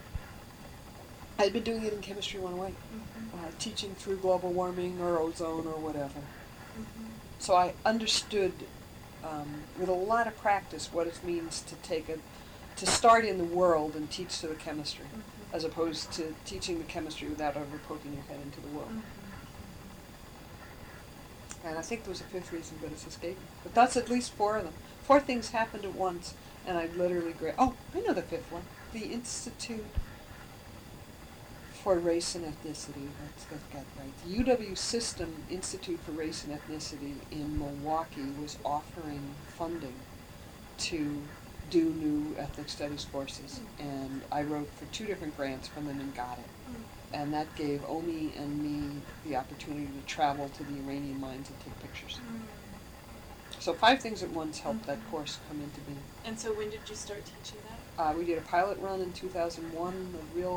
I'd been doing it in Chemistry 108, teaching through global warming or ozone or whatever. So I understood with a lot of practice what it means to start in the world and teach to the chemistry, as opposed to teaching the chemistry without ever poking your head into the world. And I think there was a fifth reason, but it's escaping. But that's at least four of them. Four things happened at once, and I literally oh, I know the fifth one. The Institute for Race and Ethnicity. That's got right. The UW System Institute for Race and Ethnicity in Milwaukee was offering funding to do new ethnic studies courses, and I wrote for 2 different grants from them and got it. And that gave Omi and me the opportunity to travel to the Iranian mines and take pictures. So 5 things at once helped that course come into being. And so when did you start teaching that? We did a pilot run in 2001,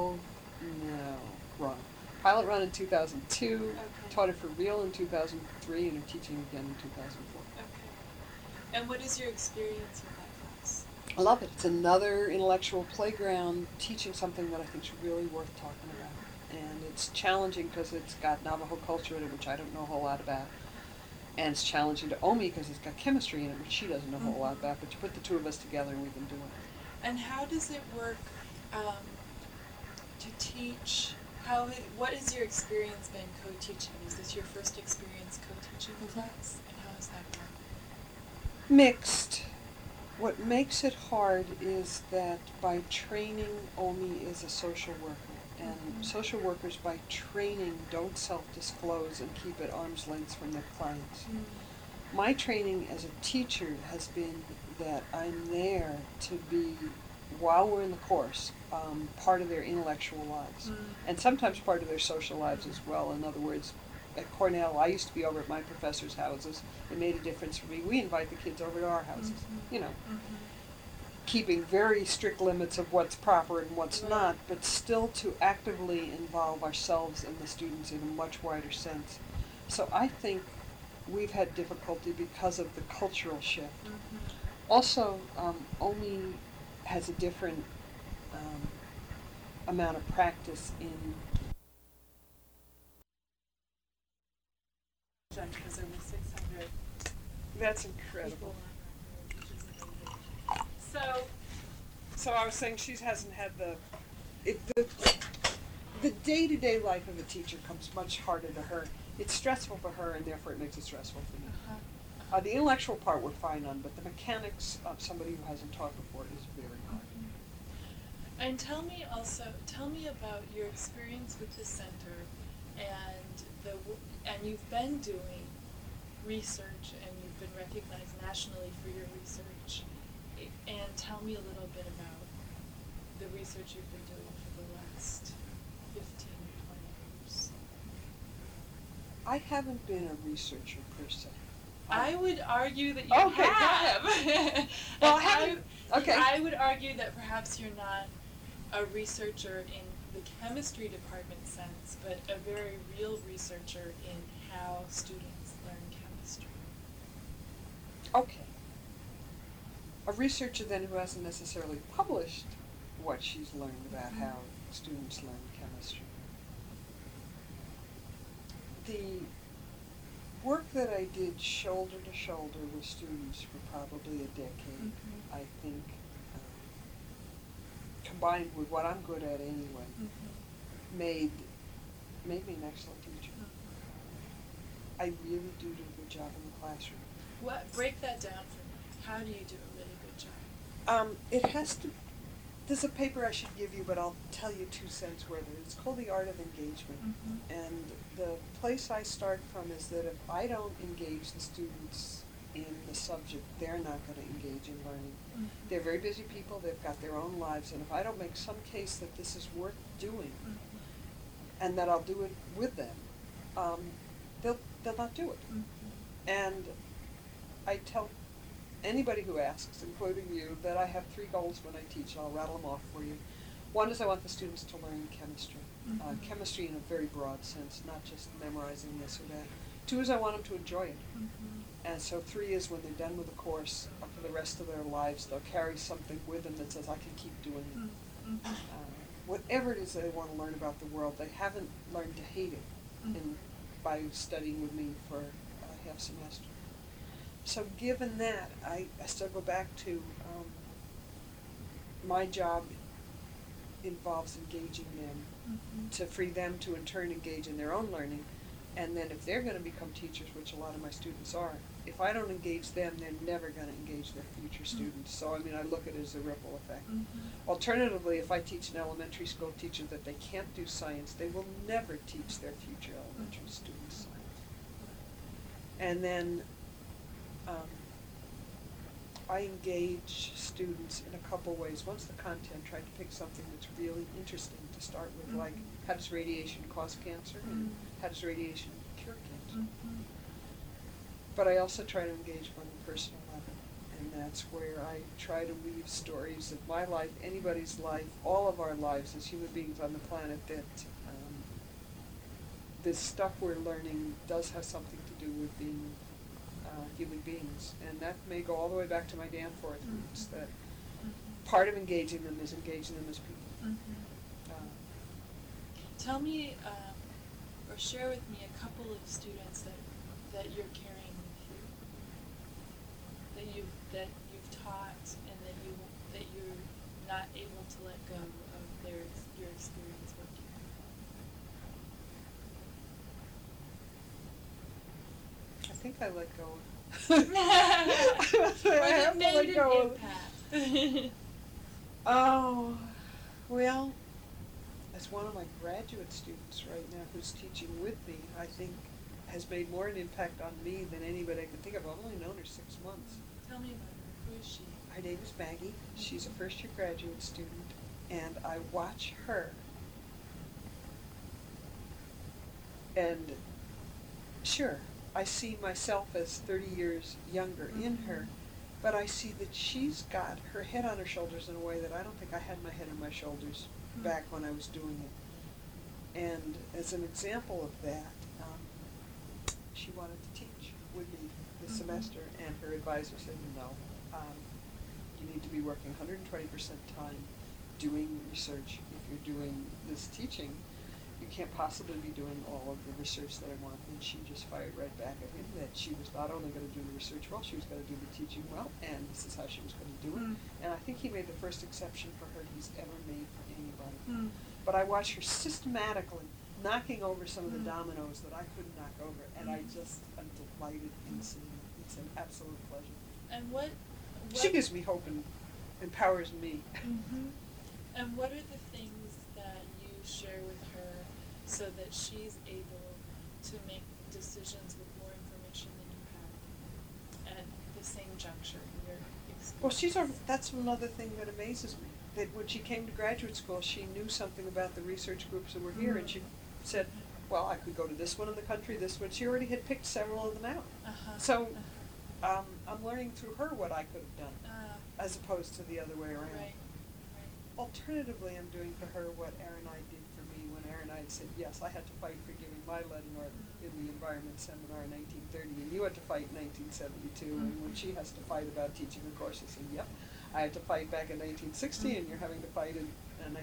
pilot run in 2002, Okay. taught it for real in 2003, and are teaching again in 2004. Okay. And what is your experience with that class? I love it. It's another intellectual playground teaching something that I think is really worth talking about. And it's challenging because it's got Navajo culture in it, which I don't know a whole lot about. And it's challenging to Omi because it's got chemistry in it, which she doesn't know a whole lot about. But you put the 2 of us together and we've been doing it. And how does it work to teach? What has your experience been co-teaching? Is this your first experience co-teaching the class? And how has that gone? Mixed. What makes it hard is that by training, Omi is a social worker. And social workers, by training, don't self-disclose and keep at arm's length from their clients. My training as a teacher has been that I'm there to be, while we're in the course, part of their intellectual lives. And sometimes part of their social lives as well. In other words, at Cornell, I used to be over at my professors' houses. It made a difference for me. We invite the kids over to our houses, keeping very strict limits of what's proper and what's not, but still to actively involve ourselves and the students in a much wider sense. So I think we've had difficulty because of the cultural shift. Also, Omi has a different amount of practice in Because over 600 That's incredible. people on record, which is amazing. So I was saying she hasn't had the day-to-day life of a teacher comes much harder to her. It's stressful for her, and therefore it makes it stressful for me. The intellectual part we're fine on, but the mechanics of somebody who hasn't taught before is very hard. And tell me about your experience with the center, and you've been doing research, and you've been recognized nationally for your research. And tell me a little bit about the research you've been doing for the last 15 or 20 years. I haven't been a researcher per se. I would argue that you Okay, go have. ahead. Well, I would argue that perhaps you're not a researcher in the chemistry department sense, but a very real researcher in how students learn chemistry. Okay. A researcher then who hasn't necessarily published what she's learned about how students learn chemistry. The work that I did shoulder to shoulder with students for probably a decade, I think, combined with what I'm good at anyway, made me an excellent teacher. I really do a good job in the classroom. Break that down for me. How do you do a really good job? It has to. There's a paper I should give you, but I'll tell you 2 cents worth of it. It's called The Art of Engagement. And the place I start from is that if I don't engage the students in the subject, they're not going to engage in learning. They're very busy people. They've got their own lives. And if I don't make some case that this is worth doing and that I'll do it with them, they'll not do it. And I tell anybody who asks, including you, that I have 3 goals when I teach, and I'll rattle them off for you. 1 is I want the students to learn chemistry. Chemistry in a very broad sense, not just memorizing this or that. 2 is I want them to enjoy it. And so 3 is when they're done with the course, for the rest of their lives, they'll carry something with them that says, I can keep doing it. Whatever it is they want to learn about the world, they haven't learned to hate it by studying with me for half semester. So given that, I still go back to my job involves engaging them to free them to in turn engage in their own learning. And then if they're going to become teachers, which a lot of my students are, if I don't engage them, they're never going to engage their future students. So, I mean, I look at it as a ripple effect. Alternatively, if I teach an elementary school teacher that they can't do science, they will never teach their future elementary students science. And then I engage students in a couple ways. One's the content, trying to pick something that's really interesting to start with, like how does radiation cause cancer and how does radiation cure cancer. But I also try to engage on the personal level, and that's where I try to weave stories of my life, anybody's life, all of our lives as human beings on the planet, that this stuff we're learning does have something to do with being human beings. And that may go all the way back to my Danforth roots, that part of engaging them is engaging them as people. Tell me, or share with me a couple of students that you're carrying with you, that you've taught, and that you're not able to let go of your experience working. I think I let go of. I have made an impact. Oh, well, as one of my graduate students right now who's teaching with me, I think has made more an impact on me than anybody I can think of. I've only known her 6 months. Tell me about her. Who is she? Her name is Maggie. She's a first-year graduate student, and I watch her. And sure, I see myself as 30 years younger in her, but I see that she's got her head on her shoulders in a way that I don't think I had my head on my shoulders back when I was doing it. And as an example of that, she wanted to teach with me this semester, and her advisor said, no, you need to be working 120% time doing research. If you're doing this teaching, you can't possibly be doing all of the research that I want. And she just fired right back at him that she was not only going to do the research well, she was going to do the teaching well, and this is how she was going to do it. And I think he made the first exception for her he's ever made for anybody. But I watched her systematically knocking over some of the dominoes that I couldn't knock over, and I just am delighted in seeing it. It's an absolute pleasure. And what She gives me hope and empowers me. And what are the things that you share with her so that she's able to make decisions with more information than you have at the same juncture in your experience? Well, that's another thing that amazes me. That when she came to graduate school, she knew something about the research groups that were here, and she said, well, I could go to this one in the country, this one. She already had picked several of them out. So I'm learning through her what I could have done, as opposed to the other way around. Right. Alternatively, I'm doing for her what Erin I did for me when Erin I said, yes, I had to fight for giving my lead in the environment seminar in 1930, and you had to fight in 1972, and when she has to fight about teaching a course, I said, yep, I had to fight back in 1960, and you're having to fight in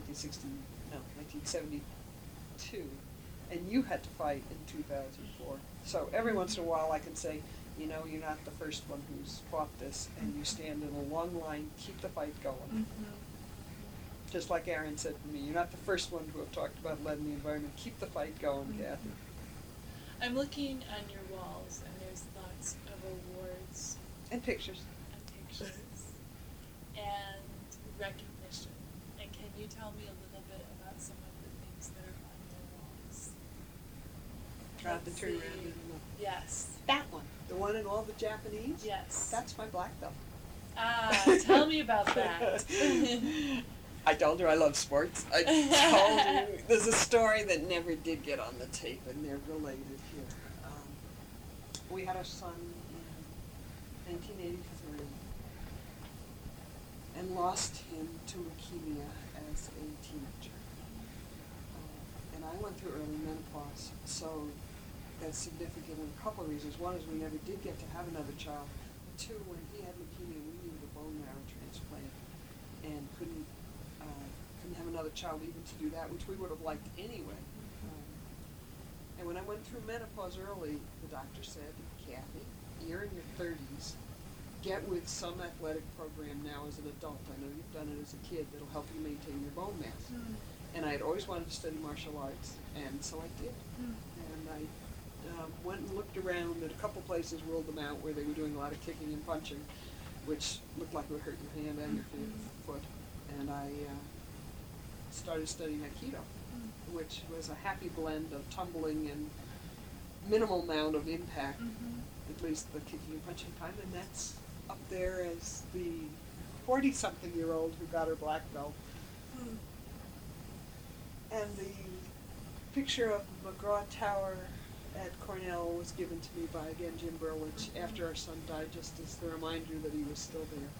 1972, and you had to fight in 2004. So every once in a while I can say, you know, you're not the first one who's fought this, and you stand in a long line, keep the fight going. Just like Erin said to me, you're not the first one to have talked about lead in the environment. Keep the fight going, Kathy. I'm looking on your walls, and there's lots of awards. And pictures. And recognition. And can you tell me a little bit about some of the things that are on your walls? Try to turn around and look. Yes. That one. The one in all the Japanese? Yes. That's my black belt. Tell me about that. I told her I love sports. I told her there's a story that never did get on the tape, and they're related here. We had our son in 1983 and lost him to leukemia as a teenager. And I went through early menopause, so that's significant in a couple of reasons. One is we never did get to have another child. But two, when he had leukemia, we needed a bone marrow transplant and couldn't have another child even to do that, which we would have liked anyway. And when I went through menopause early, the doctor said, Kathy, you're in your 30s. Get with some athletic program now as an adult. I know you've done it as a kid that'll help you maintain your bone mass. Mm. And I had always wanted to study martial arts, and so I did. Mm. And I went and looked around at a couple places, ruled them out, where they were doing a lot of kicking and punching, which looked like it would hurt your hand and your foot. And I started studying Aikido, which was a happy blend of tumbling and minimal amount of impact, at least the kicking and punching time, and that's up there as the 40-something-year-old who got her black belt. And the picture of McGraw Tower at Cornell was given to me by, again, Jim Burlich, after our son died, just as the reminder that he was still there.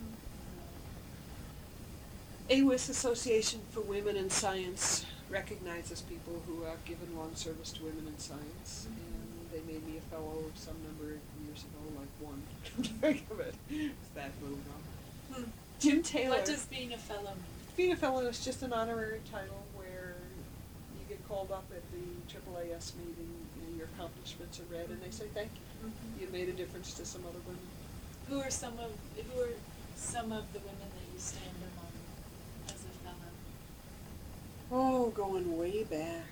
AWIS, Association for Women in Science, recognizes people who have given long service to women in science, and they made me a fellow some number of years ago, like one. Think of it. It's that moved on. Jim Taylor. What does being a fellow mean? Being a fellow is just an honorary title where you get called up at the AAAS meeting and your accomplishments are read, and they say thank you. You made a difference to some other women. Who are some of the women that you stand among as a fellow? Oh, going way back.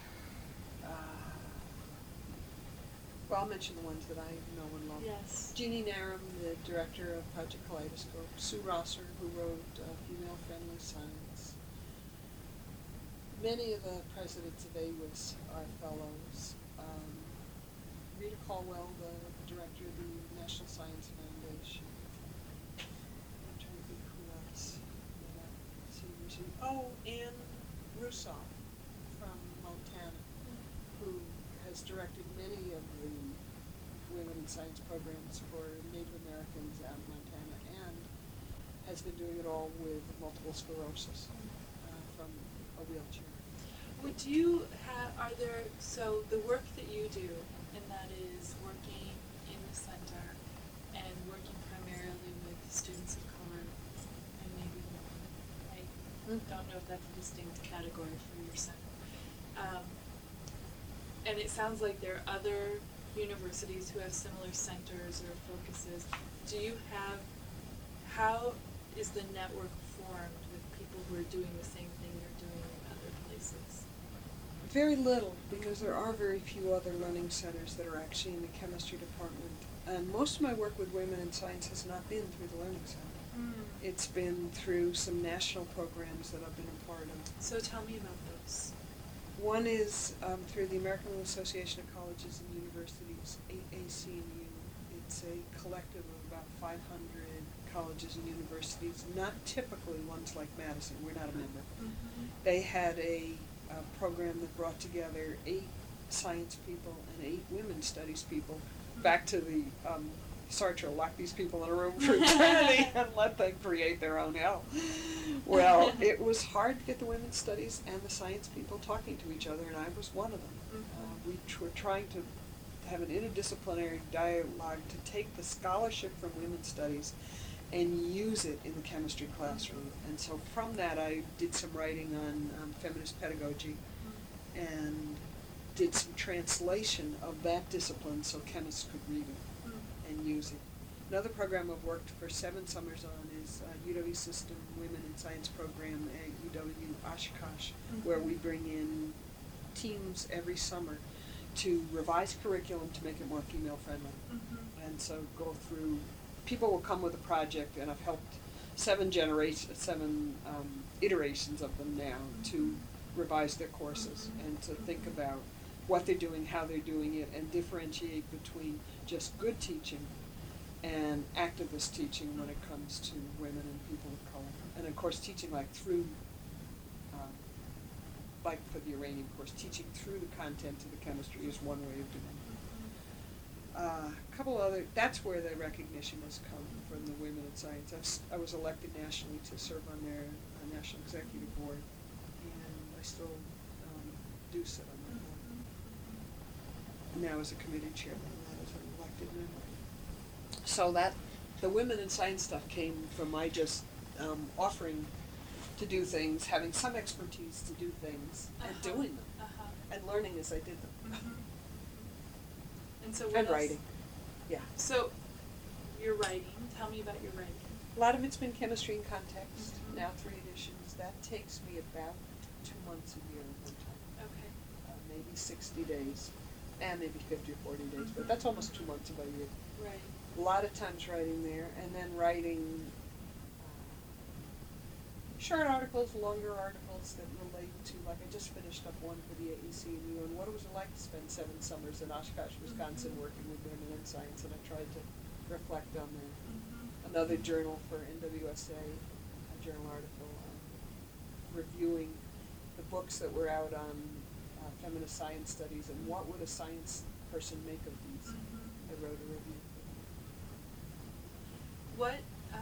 Well, I'll mention the ones that I know and love. Yes. Jeannie Narum, the director of Project Kaleidoscope. Sue Rosser, who wrote Female-Friendly Science. Many of the presidents of AWIS are fellows. Rita Caldwell, the director of the National Science Foundation. I'm trying to think who else. Oh, Anne Russo from Montana, who has directed many of the Women in Science programs for Native Americans out in Montana, and has been doing it all with multiple sclerosis from a wheelchair. Would you have, so the work that you do, and that is working in the center and working primarily with students of color and maybe women, I don't know if that's a distinct category for your center. And it sounds like there are other universities who have similar centers or focuses. How is the network formed with people who are doing the same thing you're doing in other places? Very little, because there are very few other learning centers that are actually in the chemistry department. And most of my work with women in science has not been through the Learning Center. It's been through some national programs that I've been a part of. So tell me about those. One is through the American Association of Colleges and Universities, ACNU. It's a collective of about 500 colleges and universities, not typically ones like Madison. We're not a member. They had a program that brought together 8 science people and 8 women's studies people. Back to the Sartre, lock these people in a room for eternity and let them create their own hell. Well, it was hard to get the women's studies and the science people talking to each other, and I was one of them. We were trying to have an interdisciplinary dialogue to take the scholarship from women's studies and use it in the chemistry classroom. And so from that I did some writing on feminist pedagogy and did some translation of that discipline so chemists could read it and use it. Another program I've worked for 7 summers on is UW System Women in Science program at UW Oshkosh, where we bring in teams every summer to revise curriculum to make it more female-friendly. And so go through, people will come with a project, and I've helped 7 iterations of them now to revise their courses and to think about what they're doing, how they're doing it, and differentiate between just good teaching and activist teaching when it comes to women and people of color. And of course teaching like through, like for the uranium course, teaching through the content of the chemistry is one way of doing it. A couple other, that's where the recognition has come from the Women in Science. I was elected nationally to serve on their National Executive Board, and I still do sit on that board. Now as a committee chairman, and that as an elected member. So that, the Women in Science stuff came from my just offering to do things, having some expertise to do things, and doing them, and learning as I did them. And so what and else? writing. Yeah. So, your writing, tell me about your writing. A lot of it's been chemistry and context, Mhm. now 3 editions. That takes me about 2 months a year at one time. Okay. Maybe 60 days, and maybe 50 or 40 days, but Mhm. that's almost 2 months of a year. Right. A lot of times writing there, and then writing short articles, longer articles that relate to, like I just finished up one for the AEC&U, and what it was like to spend 7 summers in Oshkosh, Wisconsin, Mhm. working with women in science, and I tried to reflect on that. Mhm. Another journal for NWSA, a journal article reviewing the books that were out on feminist science studies, and what would a science person make of these. Mhm. I wrote a review. What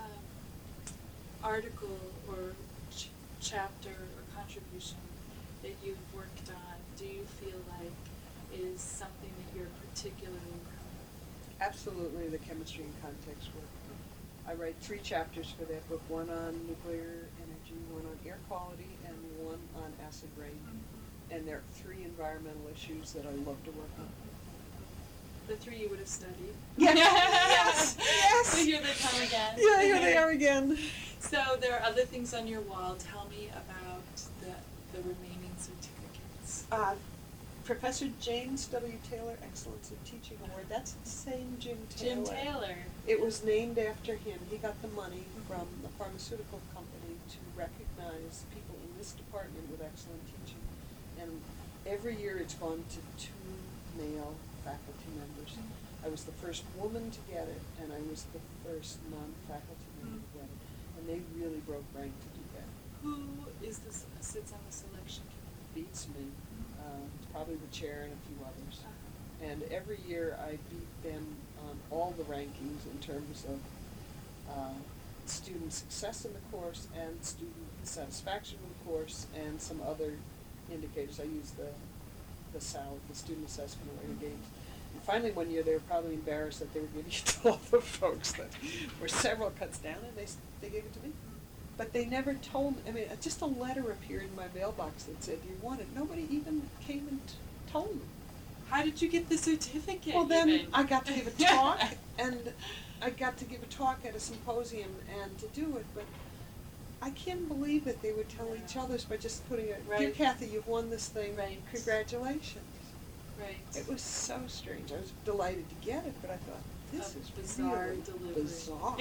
article or chapter or contribution that you've worked on do you feel like is something that you're particularly proud of? Absolutely, the chemistry and context work. I write 3 chapters for that book, one on nuclear energy, one on air quality, and one on acid rain. Mhm. And there are 3 environmental issues that I love to work on. The 3 you would have studied. Yes, yes, yes. So here they come again. Yeah, here they are again. So there are other things on your wall. Tell me about the remaining certificates. Professor James W. Taylor Excellence in Teaching Award. That's the same Jim Taylor. Jim Taylor. It was named after him. He got the money from a pharmaceutical company to recognize people in this department with excellent teaching. And every year it's gone to 2 male faculty members. I was the first woman to get it, and I was the first non-faculty member to get it. And they really broke rank to do that. Who is this sits on the selection committee? Beats me. It's probably the chair and a few others. Uh-huh. And every year I beat them on all the rankings in terms of student success in the course and student satisfaction with the course and some other indicators. I use the SAL, the Student Assessment Award Games. And finally one year they were probably embarrassed that they were giving it to all the folks that were several cuts down, and they gave it to me. But they never told me. I mean, just a letter appeared in my mailbox that said you won it. Nobody even came and told me. How did you get the certificate? Well, then even? I got to give a talk, and I got to give a talk at a symposium and to do it, but I can't believe that they would tell each other by just putting it, "Dear Right. Kathy, you've won this thing. Right. Congratulations." Right. It was so strange. I was delighted to get it, but I thought, this is bizarre really delivery. bizarre.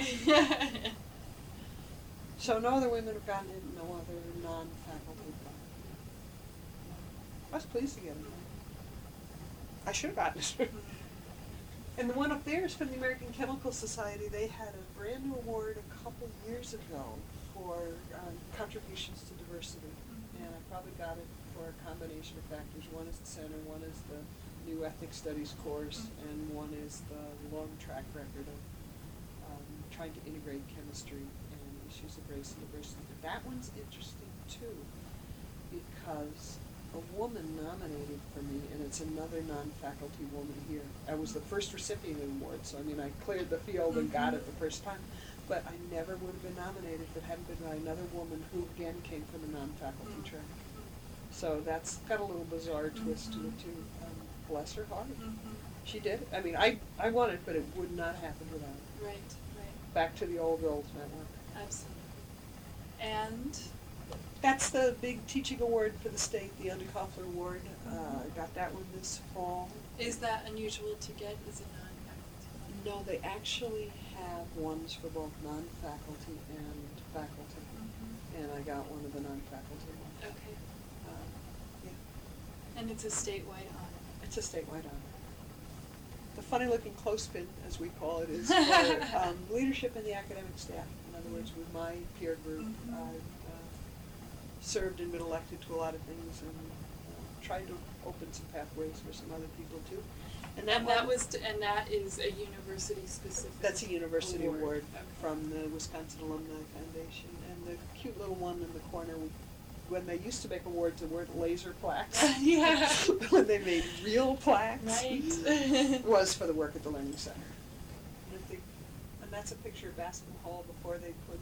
So no other women have gotten it, no other non-faculty. I was pleased to get it. I should have gotten it. And the one up there is from the American Chemical Society. They had a brand new award a couple years ago for contributions to diversity. And I probably got it for a combination of factors. One is the center, one is the new ethnic studies course, and one is the long track record of trying to integrate chemistry and issues of race and diversity. But that one's interesting too, because a woman nominated for me, and it's another non-faculty woman here. I was the first recipient of the award, so I mean I cleared the field and got it the first time. But I never would have been nominated if it hadn't been by another woman who again came from a non-faculty track. So that's got a little bizarre twist to it too. Bless her heart. She did it. I mean, I won it, but it would not have happened without it. Right, right. Back to the old roles network. Absolutely. And That's the big teaching award for the state, the Underkoffler Award. I got that one this fall. is that unusual to get as a non-faculty? No, they actually have ones for both non-faculty and faculty. And I got one of the non-faculty ones. Okay. Yeah. And it's a statewide honor. It's a statewide honor. The funny-looking clothespin, as we call it, is for leadership in the academic staff. In other words, with my peer group, I've served and been elected to a lot of things and tried to open some pathways for some other people too. And that is a university specific. That's a university award Okay. from the Wisconsin Alumni Foundation. And the cute little one in the corner, when they used to make awards that weren't laser plaques, Yeah. when they made real plaques, Right. was for the work at the Learning Center. And that's a picture of Bascom Hall before they put,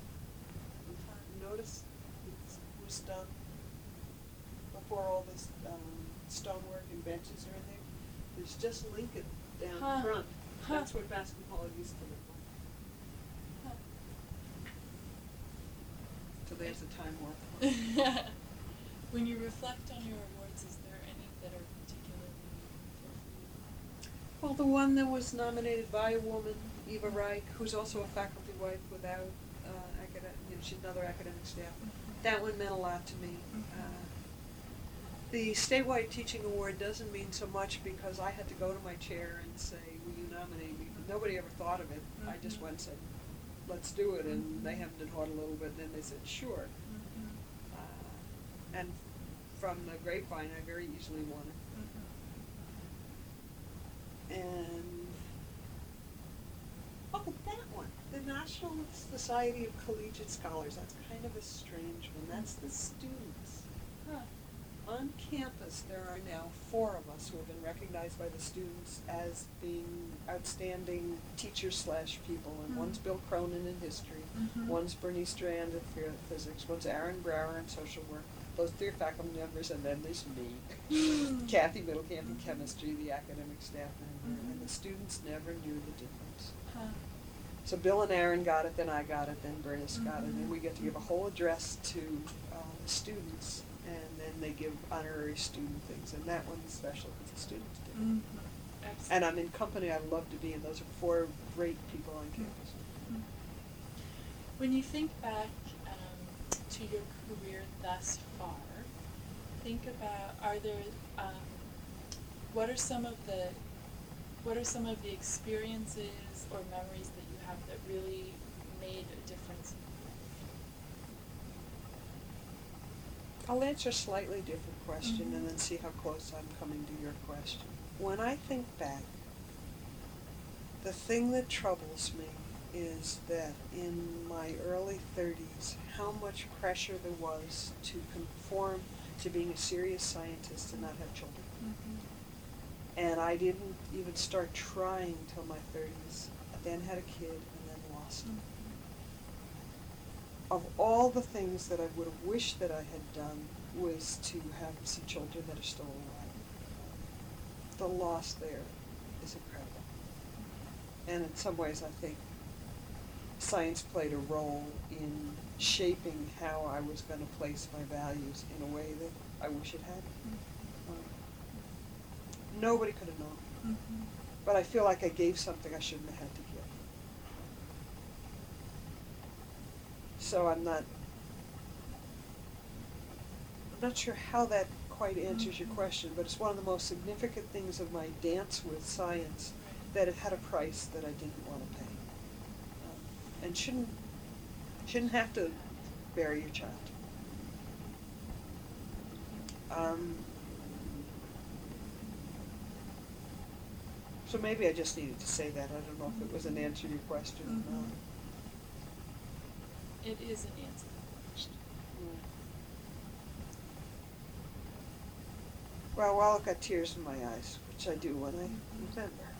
notice it was done before all this stonework and benches are in there. There's just Lincoln down Huh. front. That's what basketball used to look like. Huh. So there's the time warp. When you reflect on your awards, is there any that are particularly meaningful for you? Well, the one that was nominated by a woman, Eva Reich, who's also a faculty wife without she's another academic staff. That one meant a lot to me. The statewide teaching award doesn't mean so much because I had to go to my chair and say, will you nominate me? But nobody ever thought of it. I just went and said, let's do it. And they hemmed and hawed a little bit, and then they said, sure. And from the grapevine, I very easily won it. And that one, the National Society of Collegiate Scholars, that's kind of a strange one. That's the students. Huh. On campus, there are now 4 of us who have been recognized by the students as being outstanding teachers/people. And one's Bill Cronin in history, one's Bernice Strand in physics, one's Aaron Brower in social work. Those 3 are faculty members, and then there's me, Kathy Middlecamp in chemistry, the academic staff member, and the students never knew the difference. Huh. So Bill and Aaron got it, then I got it, then Bernice got it, and we get to give a whole address to the students, and then they give honorary student things, and that one's special because the students did it. Absolutely. And I'm in company I love to be in. Those are 4 great people on campus. When you think back to your career thus far, think about, what are some of the experiences or memories that you have that really made a difference? I'll answer a slightly different question and then see how close I'm coming to your question. When I think back, the thing that troubles me is that in my early 30s, how much pressure there was to conform to being a serious scientist and not have children. And I didn't even start trying till my 30s. I then had a kid and then lost him. Of all the things that I would have wished that I had done was to have some children that are still alive. The loss there is incredible. And in some ways I think science played a role in shaping how I was going to place my values in a way that I wish it had. Nobody could have known. But I feel like I gave something I shouldn't have had to give. So I'm not sure how that quite answers your question, but it's one of the most significant things of my dance with science, that it had a price that I didn't want to pay. And shouldn't have to bury your child. So maybe I just needed to say that. I don't know if it was an answer to your question or not. It is an answer to the question. Well, I've got tears in my eyes, which I do when I remember.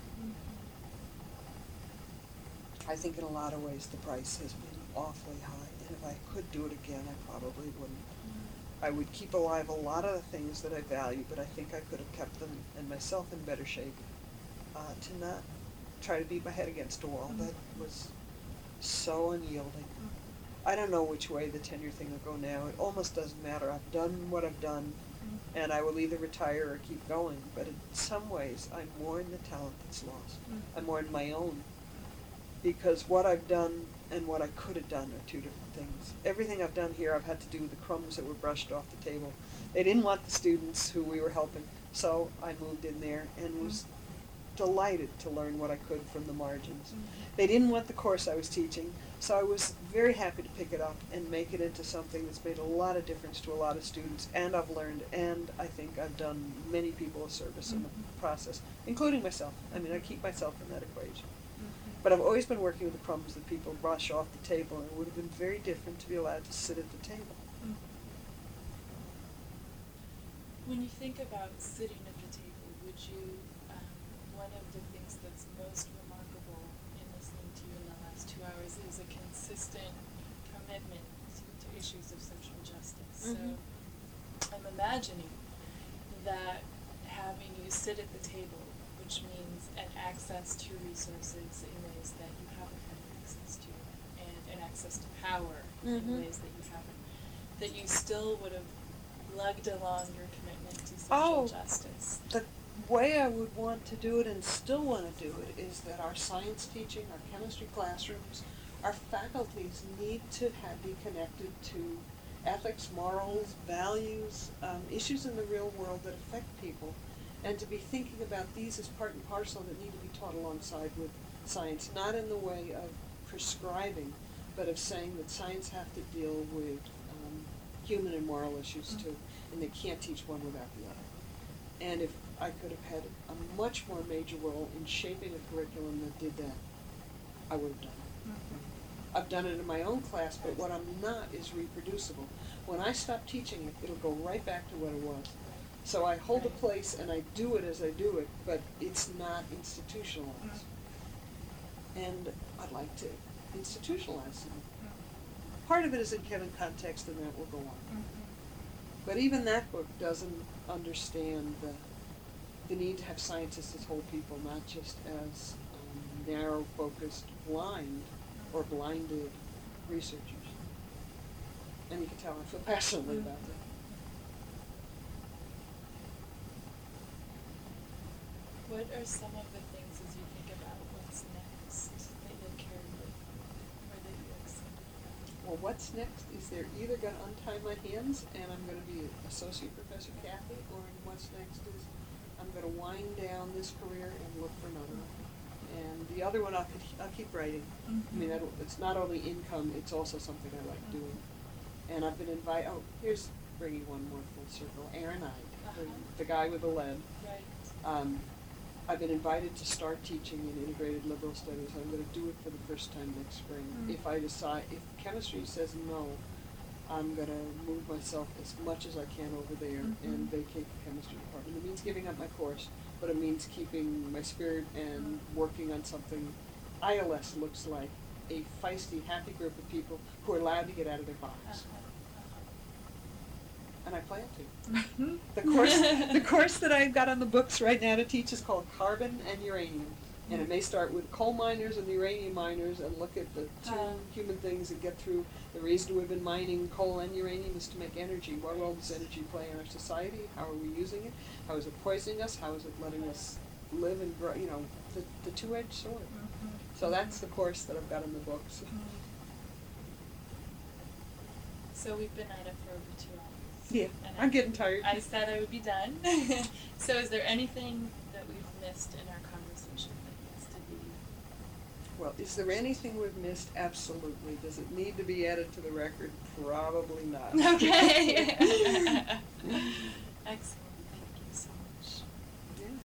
I think in a lot of ways the price has been awfully high, and if I could do it again, I probably wouldn't. I would keep alive a lot of the things that I value, but I think I could have kept them and myself in better shape to not try to beat my head against a wall that was so unyielding. I don't know which way the tenure thing will go now. It almost doesn't matter. I've done what I've done, and I will either retire or keep going. But in some ways, I mourn the talent that's lost. I mourn my own, because what I've done and what I could have done are 2 different things. Everything I've done here, I've had to do with the crumbs that were brushed off the table. They didn't want the students who we were helping, so I moved in there and was delighted to learn what I could from the margins. They didn't want the course I was teaching, so I was very happy to pick it up and make it into something that's made a lot of difference to a lot of students, and I've learned, and I think I've done many people a service in the process, including myself. I mean, I keep myself in that equation. But I've always been working with the crumbs that people brush off the table, and it would have been very different to be allowed to sit at the table. When you think about sitting at the table, would you, one of the things that's most remarkable in listening to you in the last 2 hours is a consistent commitment to issues of social justice. So I'm imagining that having you sit at the table would which means an access to resources in ways that you haven't had access to, and an access to power in ways that you haven't, that you still would have lugged along your commitment to social justice. The way I would want to do it and still want to do it is that our science teaching, our chemistry classrooms, our faculties need to be connected to ethics, morals, values, issues in the real world that affect people, and to be thinking about these as part and parcel that need to be taught alongside with science, not in the way of prescribing, but of saying that science have to deal with human and moral issues too, and they can't teach one without the other. And if I could have had a much more major role in shaping a curriculum that did that, I would have done it. I've done it in my own class, but what I'm not is reproducible. When I stop teaching it, it'll go right back to what it was. So I hold a place and I do it as I do it, but it's not institutionalized. And I'd like to institutionalize it. Part of it is in given context, and that will go on. But even that book doesn't understand the need to have scientists as whole people, not just as narrow-focused, blind or blinded researchers. And you can tell I feel passionately about that. What are some of the things, as you think about what's next, that you'll carry with you, or that you're excited about? Well, what's next is they're either going to untie my hands and I'm going to be Associate Professor Kathy, or what's next is I'm going to wind down this career and look for another one. And the other one I'll keep writing. I mean, it's not only income, it's also something I like doing. And I've been invited, here's bringing one more full circle, Aaron Ide, the guy with the lead. Right. I've been invited to start teaching in integrated liberal studies. I'm going to do it for the first time next spring. If I decide, if chemistry says no, I'm going to move myself as much as I can over there and vacate the chemistry department. It means giving up my course, but it means keeping my spirit and working on something. ILS looks like a feisty, happy group of people who are allowed to get out of their box. And I plan to. The course that I've got on the books right now to teach is called Carbon and Uranium. And it may start with coal miners and the uranium miners and look at the two human things and get through the reason we've been mining coal and uranium is to make energy. What role does energy play in our society? How are we using it? How is it poisoning us? How is it letting us live and grow? You know, the two-edged sword. So that's the course that I've got in the books. So we've been at it for over 2 hours. Yeah, I'm getting tired. I said I would be done. So is there anything that we've missed in our conversation that needs to be? Well, is there anything we've missed? Absolutely. Does it need to be added to the record? Probably not. Okay. Excellent.